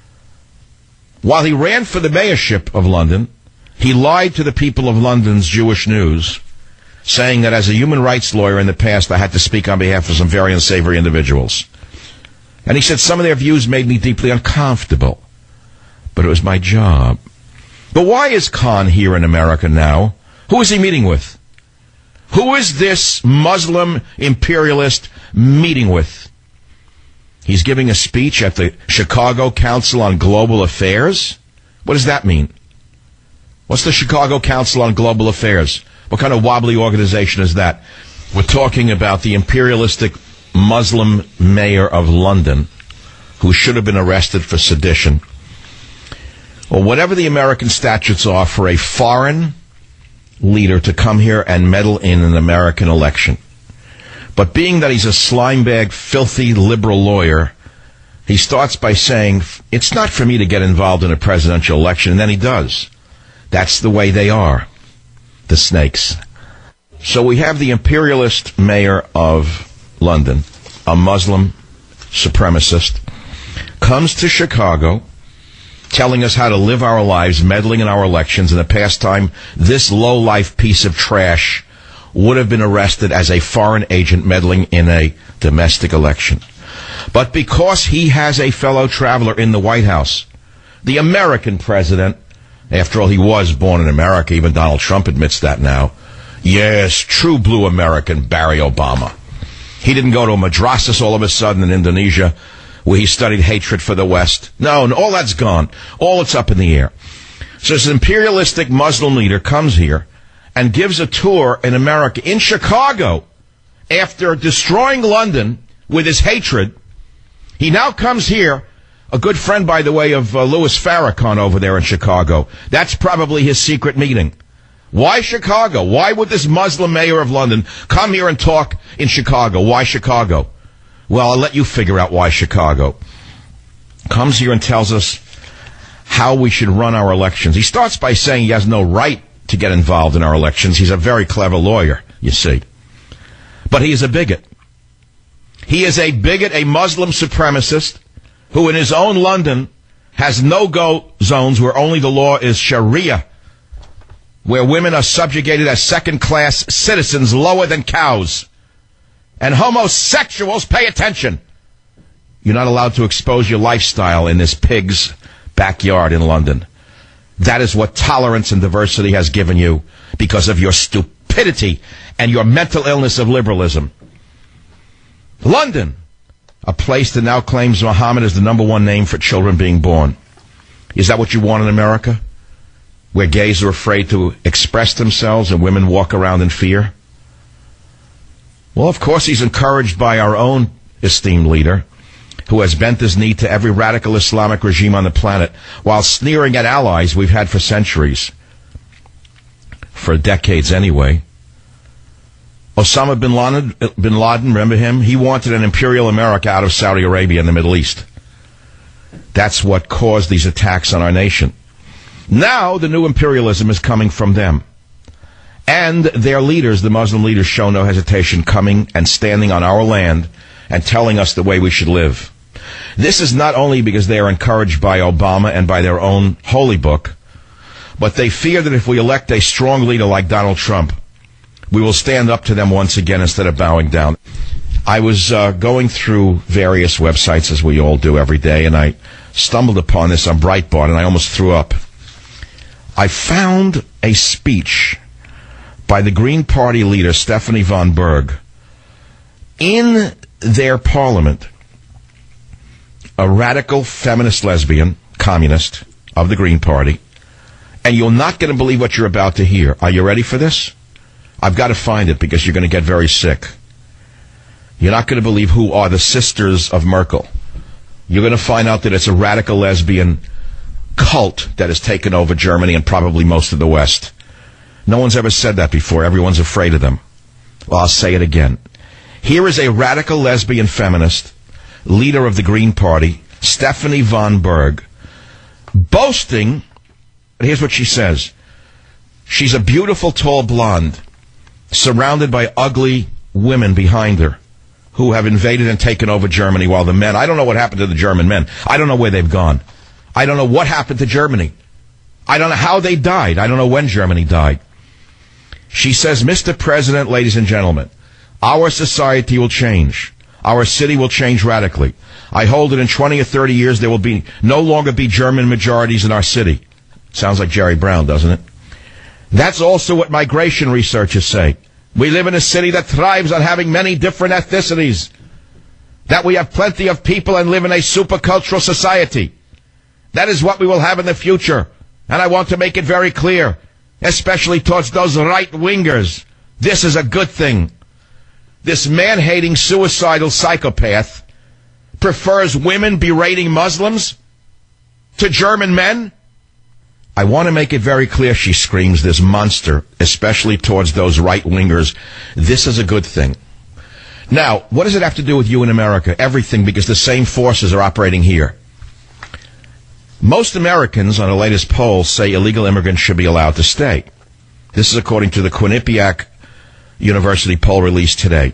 S2: While he ran for the mayorship of London, he lied to the people of London's Jewish News, saying that as a human rights lawyer in the past, I had to speak on behalf of some very unsavory individuals. And he said some of their views made me deeply uncomfortable. But it was my job. But why is Khan here in America now? Who is he meeting with? Who is this Muslim imperialist meeting with? He's giving a speech at the Chicago Council on Global Affairs? What does that mean? What's the Chicago Council on Global Affairs? What kind of wobbly organization is that? We're talking about the imperialistic Muslim mayor of London who should have been arrested for sedition. Or whatever the American statutes are for a foreign leader to come here and meddle in an American election. But being that he's a slimebag, filthy liberal lawyer, he starts by saying, it's not for me to get involved in a presidential election, and then he does. That's the way they are, the snakes. So we have the imperialist mayor of London, a Muslim supremacist, comes to Chicago, telling us how to live our lives, meddling in our elections. In the past time, this low-life piece of trash would have been arrested as a foreign agent meddling in a domestic election. But because he has a fellow traveler in the White House, the American president, after all, he was born in America, even Donald Trump admits that now. Yes, true blue American, Barry Obama. He didn't go to a madrasas all of a sudden in Indonesia, where he studied hatred for the West. No, and all that's gone. All it's up in the air. So this imperialistic Muslim leader comes here and gives a tour in America, in Chicago, after destroying London with his hatred. He now comes here, a good friend, by the way, of uh, Louis Farrakhan over there in Chicago. That's probably his secret meeting. Why Chicago? Why would this Muslim mayor of London come here and talk in Chicago? Why Chicago? Well, I'll let you figure out why Chicago. Comes here and tells us how we should run our elections. He starts by saying he has no right to get involved in our elections. He's a very clever lawyer, you see. But he is a bigot. He is a bigot, a Muslim supremacist, who in his own London has no-go zones where only the law is Sharia. where women are subjugated as second-class citizens lower than cows. And homosexuals, pay attention. You're not allowed to expose your lifestyle in this pig's backyard in London. That is what tolerance and diversity has given you because of your stupidity and your mental illness of liberalism. London, a place that now claims Muhammad is the number one name for children being born. Is that what you want in America? Where gays are afraid to express themselves and women walk around in fear? Well, of course, he's encouraged by our own esteemed leader, who has bent his knee to every radical Islamic regime on the planet, while sneering at allies we've had for centuries. For decades, anyway. Osama bin Laden, bin Laden, remember him? He wanted an imperial America out of Saudi Arabia in the Middle East. That's what caused these attacks on our nation. Now, the new imperialism is coming from them. And their leaders, the Muslim leaders, show no hesitation coming and standing on our land and telling us the way we should live. This is not only because they are encouraged by Obama and by their own holy book, but they fear that if we elect a strong leader like Donald Trump, we will stand up to them once again instead of bowing down. I was uh, going through various websites, as we all do every day, and I stumbled upon this on Breitbart, and I almost threw up. I found a speech by the Green Party leader, Stephanie von Berg, in their parliament, a radical feminist lesbian, communist of the Green Party, and you're not going to believe what you're about to hear. Are you ready for this? I've got to find it because you're going to get very sick. You're not going to believe who are the sisters of Merkel. You're going to find out that it's a radical lesbian cult that has taken over Germany and probably most of the West. No one's ever said that before. Everyone's afraid of them. Well, I'll say it again. Here is a radical lesbian feminist, leader of the Green Party, Stephanie von Berg, boasting, and here's what she says. She's a beautiful, tall blonde, surrounded by ugly women behind her who have invaded and taken over Germany while the men, I don't know what happened to the German men. I don't know where they've gone. I don't know what happened to Germany. I don't know how they died. I don't know when Germany died. She says, Mister President, ladies and gentlemen, our society will change. Our city will change radically. I hold that in twenty or thirty years there will be no longer be German majorities in our city. Sounds like Jerry Brown, doesn't it? That's also what migration researchers say. We live in a city that thrives on having many different ethnicities. That we have plenty of people and live in a supercultural society. That is what we will have in the future. And I want to make it very clear, especially towards those right-wingers. This is a good thing. This man-hating, suicidal psychopath prefers women berating Muslims to German men. I want to make it very clear, she screams, this monster, especially towards those right-wingers. This is a good thing. Now, what does it have to do with you in America? Everything, because the same forces are operating here. Most Americans, on the latest poll, say illegal immigrants should be allowed to stay. This is according to the Quinnipiac University poll released today.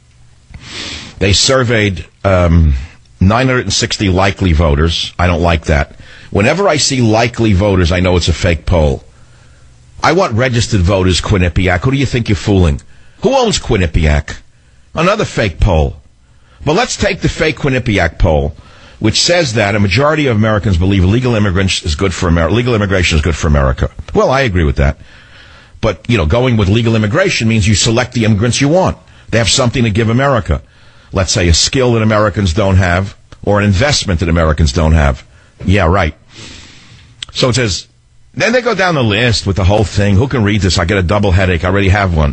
S2: They surveyed um, nine hundred sixty likely voters. I don't like that. Whenever I see likely voters, I know it's a fake poll. I want registered voters, Quinnipiac. Who do you think you're fooling? Who owns Quinnipiac? Another fake poll. But let's take the fake Quinnipiac poll, which says that a majority of Americans believe legal immigrants is good for America. Legal immigration is good for America. Well, I agree with that. But, you know, going with legal immigration means you select the immigrants you want. They have something to give America. Let's say a skill that Americans don't have, or an investment that Americans don't have. Yeah, right. So it says, then they go down the list with the whole thing. Who can read this? I get a double headache. I already have one.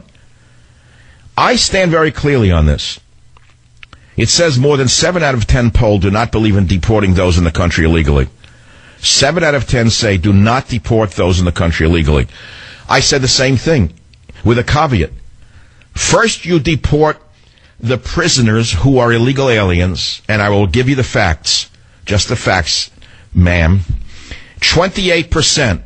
S2: I stand very clearly on this. It says more than seven out of ten polled do not believe in deporting those in the country illegally. Seven out of ten say do not deport those in the country illegally. I said the same thing with a caveat. First, you deport the prisoners who are illegal aliens, and I will give you the facts, just the facts, ma'am. twenty-eight percent,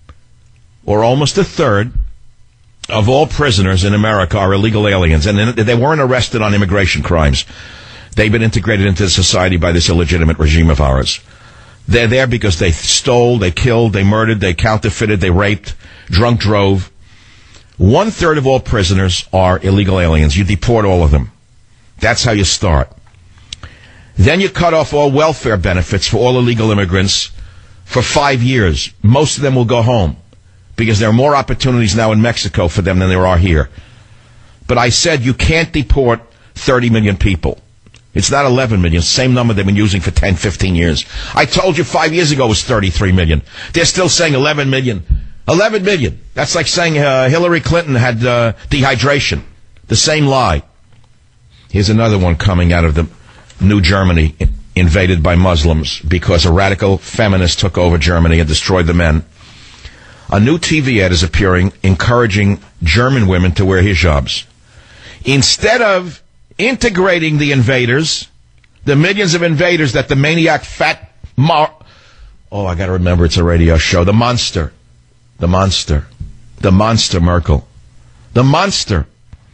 S2: or almost a third, of all prisoners in America are illegal aliens, and they weren't arrested on immigration crimes. They've been integrated into society by this illegitimate regime of ours. They're there because they stole, they killed, they murdered, they counterfeited, they raped, drunk drove. One-third of all prisoners are illegal aliens. You deport all of them. That's how you start. Then you cut off all welfare benefits for all illegal immigrants for five years. Most of them will go home because there are more opportunities now in Mexico for them than there are here. But I said you can't deport thirty million people. It's not eleven million, same number they've been using for ten, fifteen years. I told you five years ago it was thirty-three million. They're still saying eleven million. eleven million. That's like saying uh, Hillary Clinton had uh, dehydration. The same lie. Here's another one coming out of the New Germany, invaded by Muslims because a radical feminist took over Germany and destroyed the men. A new T V ad is appearing encouraging German women to wear hijabs. Instead of integrating the invaders, the millions of invaders that the maniac fat mar... Oh, I got to remember it's a radio show. The monster. The monster. The monster Merkel. The monster.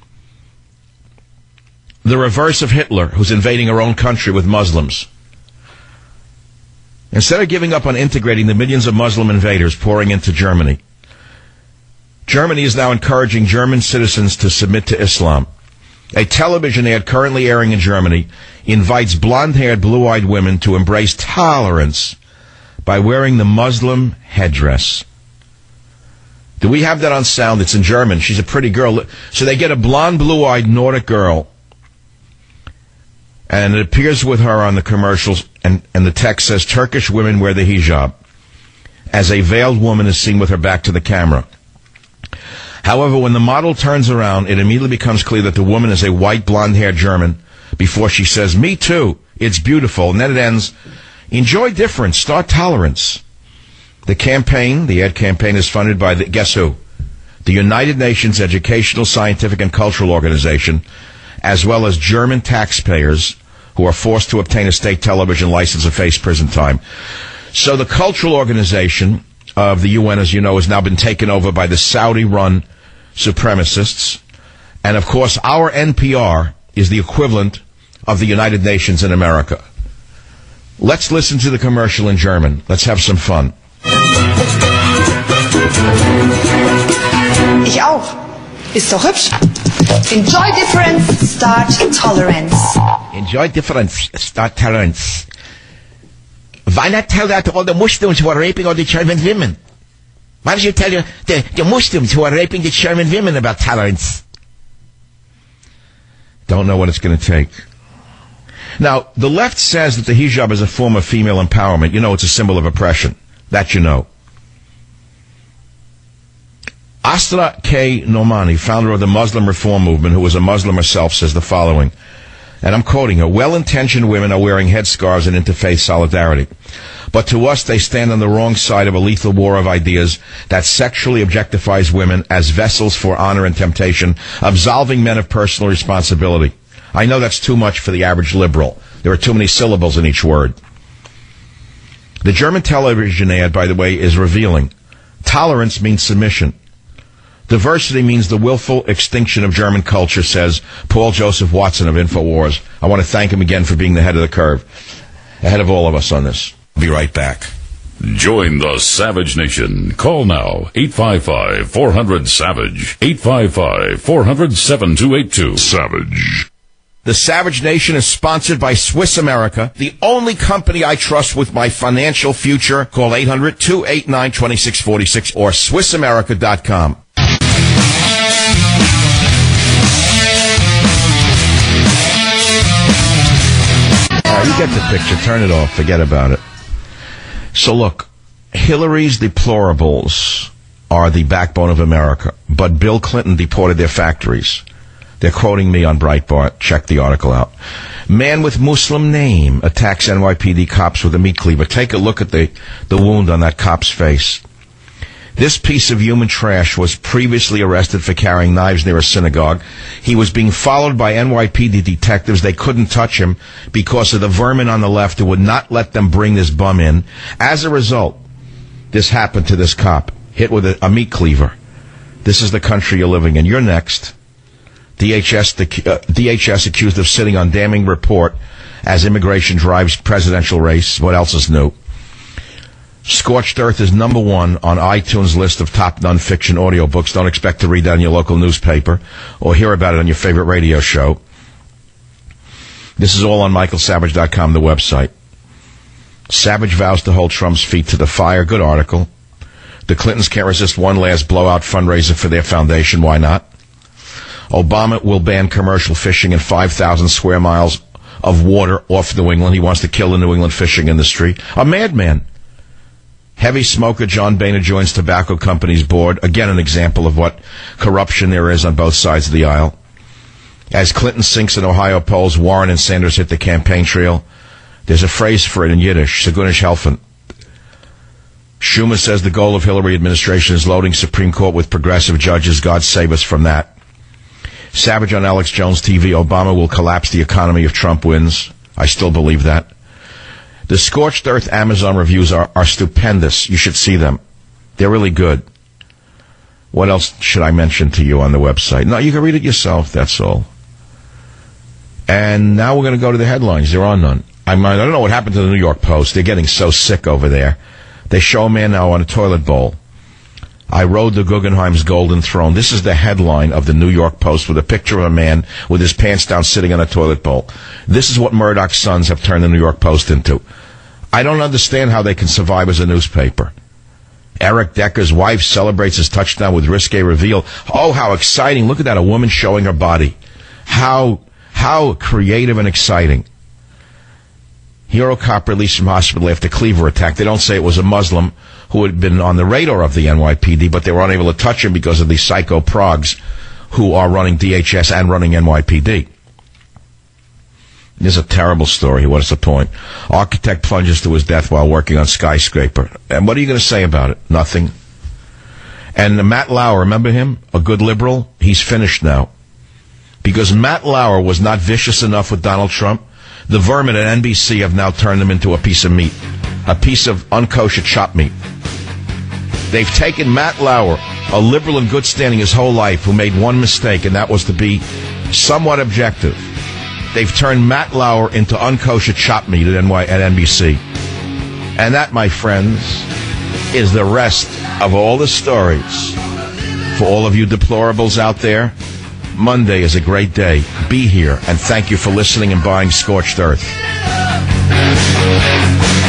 S2: The reverse of Hitler, who's invading her own country with Muslims. Instead of giving up on integrating the millions of Muslim invaders pouring into Germany, Germany is now encouraging German citizens to submit to Islam. A television ad currently airing in Germany invites blonde-haired, blue-eyed women to embrace tolerance by wearing the Muslim headdress. Do we have that on sound? It's in German. She's a pretty girl. So they get a blonde, blue-eyed Nordic girl, and it appears with her on the commercials, and, and the text says, Turkish women wear the hijab, as a veiled woman is seen with her back to the camera. However, when the model turns around, it immediately becomes clear that the woman is a white, blonde-haired German before she says, me too, it's beautiful. And then it ends, enjoy difference, start tolerance. The campaign, the ad campaign, is funded by, the, guess who? The United Nations Educational, Scientific, and Cultural Organization, as well as German taxpayers who are forced to obtain a state television license and face prison time. So the cultural organization of the U N, as you know, has now been taken over by the Saudi-run supremacists. And, of course, our N P R is the equivalent of the United Nations in America. Let's listen to the commercial in German. Let's have some fun.
S4: Ich auch. Ist doch hübsch. Enjoy difference, start tolerance.
S2: Enjoy difference, start tolerance. Why not tell that to all the Muslims who are raping all the German women? Why don't you tell you the, the Muslims who are raping the German women about tolerance? Don't know what it's going to take. Now, the left says that the hijab is a form of female empowerment. You know, it's a symbol of oppression. That you know. Astra K. Nomani, founder of the Muslim Reform Movement, who was a Muslim herself, says the following, and I'm quoting her, well-intentioned women are wearing headscarves in interfaith solidarity. But to us, they stand on the wrong side of a lethal war of ideas that sexually objectifies women as vessels for honor and temptation, absolving men of personal responsibility. I know that's too much for the average liberal. There are too many syllables in each word. The German television ad, by the way, is revealing. Tolerance means submission. Diversity means the willful extinction of German culture, says Paul Joseph Watson of InfoWars. I want to thank him again for being the head of the curve, ahead of all of us on this. Be right back.
S1: Join the Savage Nation. Call now, eight five five, four hundred, SAVAGE, eight five five, four hundred, seven two eight two. Savage.
S2: The Savage Nation is sponsored by Swiss America, the only company I trust with my financial future. Call eight hundred, two eight nine, two six four six or Swiss America dot com. Uh, you get the picture. Turn it off. Forget about it. So look, Hillary's deplorables are the backbone of America, but Bill Clinton deported their factories. They're quoting me on Breitbart. Check the article out. Man with Muslim name attacks N Y P D cops with a meat cleaver. Take a look at the, the wound on that cop's face. This piece of human trash was previously arrested for carrying knives near a synagogue. He was being followed by N Y P D detectives. They couldn't touch him because of the vermin on the left who would not let them bring this bum in. As a result, this happened to this cop, hit with a, a meat cleaver. This is the country you're living in. You're next. D H S, the, uh, D H S accused of sitting on damning report as immigration drives presidential race. What else is new? Scorched Earth is number one on iTunes list of top nonfiction audiobooks. Don't expect to read that in your local newspaper or hear about it on your favorite radio show. This is all on Michael Savage dot com, the website. Savage vows to hold Trump's feet to the fire. Good article. The Clintons can't resist one last blowout fundraiser for their foundation. Why not? Obama will ban commercial fishing in five thousand square miles of water off New England. He wants to kill the New England fishing industry. A madman. Heavy smoker John Boehner joins tobacco company's board. Again, an example of what corruption there is on both sides of the aisle. As Clinton sinks in Ohio polls, Warren and Sanders hit the campaign trail. There's a phrase for it in Yiddish, Segunish helfen. Schumer says the goal of Hillary administration is loading Supreme Court with progressive judges. God save us from that. Savage on Alex Jones T V, Obama will collapse the economy if Trump wins. I still believe that. The Scorched Earth Amazon reviews are, are stupendous. You should see them. They're really good. What else should I mention to you on the website? No, you can read it yourself, that's all. And now we're going to go to the headlines. There are none. I'm, I don't know what happened to the New York Post. They're getting so sick over there. They show a man now on a toilet bowl. I rode the Guggenheim's golden throne. This is the headline of the New York Post with a picture of a man with his pants down sitting on a toilet bowl. This is what Murdoch's sons have turned the New York Post into. I don't understand how they can survive as a newspaper. Eric Decker's wife celebrates his touchdown with risque reveal. Oh, how exciting. Look at that, a woman showing her body. How, how creative and exciting. Hero cop released from hospital after Cleaver attack. They don't say it was a Muslim who had been on the radar of the N Y P D, but they were unable to touch him because of the psycho progs who are running D H S and running N Y P D. This is a terrible story. What's the point? Architect plunges to his death while working on skyscraper. And what are you going to say about it? Nothing. And Matt Lauer, remember him? A good liberal? He's finished now. Because Matt Lauer was not vicious enough with Donald Trump. The vermin at N B C have now turned him into a piece of meat. A piece of unkosher chopped meat. They've taken Matt Lauer, a liberal in good standing his whole life, who made one mistake, and that was to be somewhat objective. They've turned Matt Lauer into unkosher chopped meat at, N Y, at N B C. And that, my friends, is the rest of all the stories. For all of you deplorables out there, Monday is a great day. Be here, and thank you for listening and buying Scorched Earth.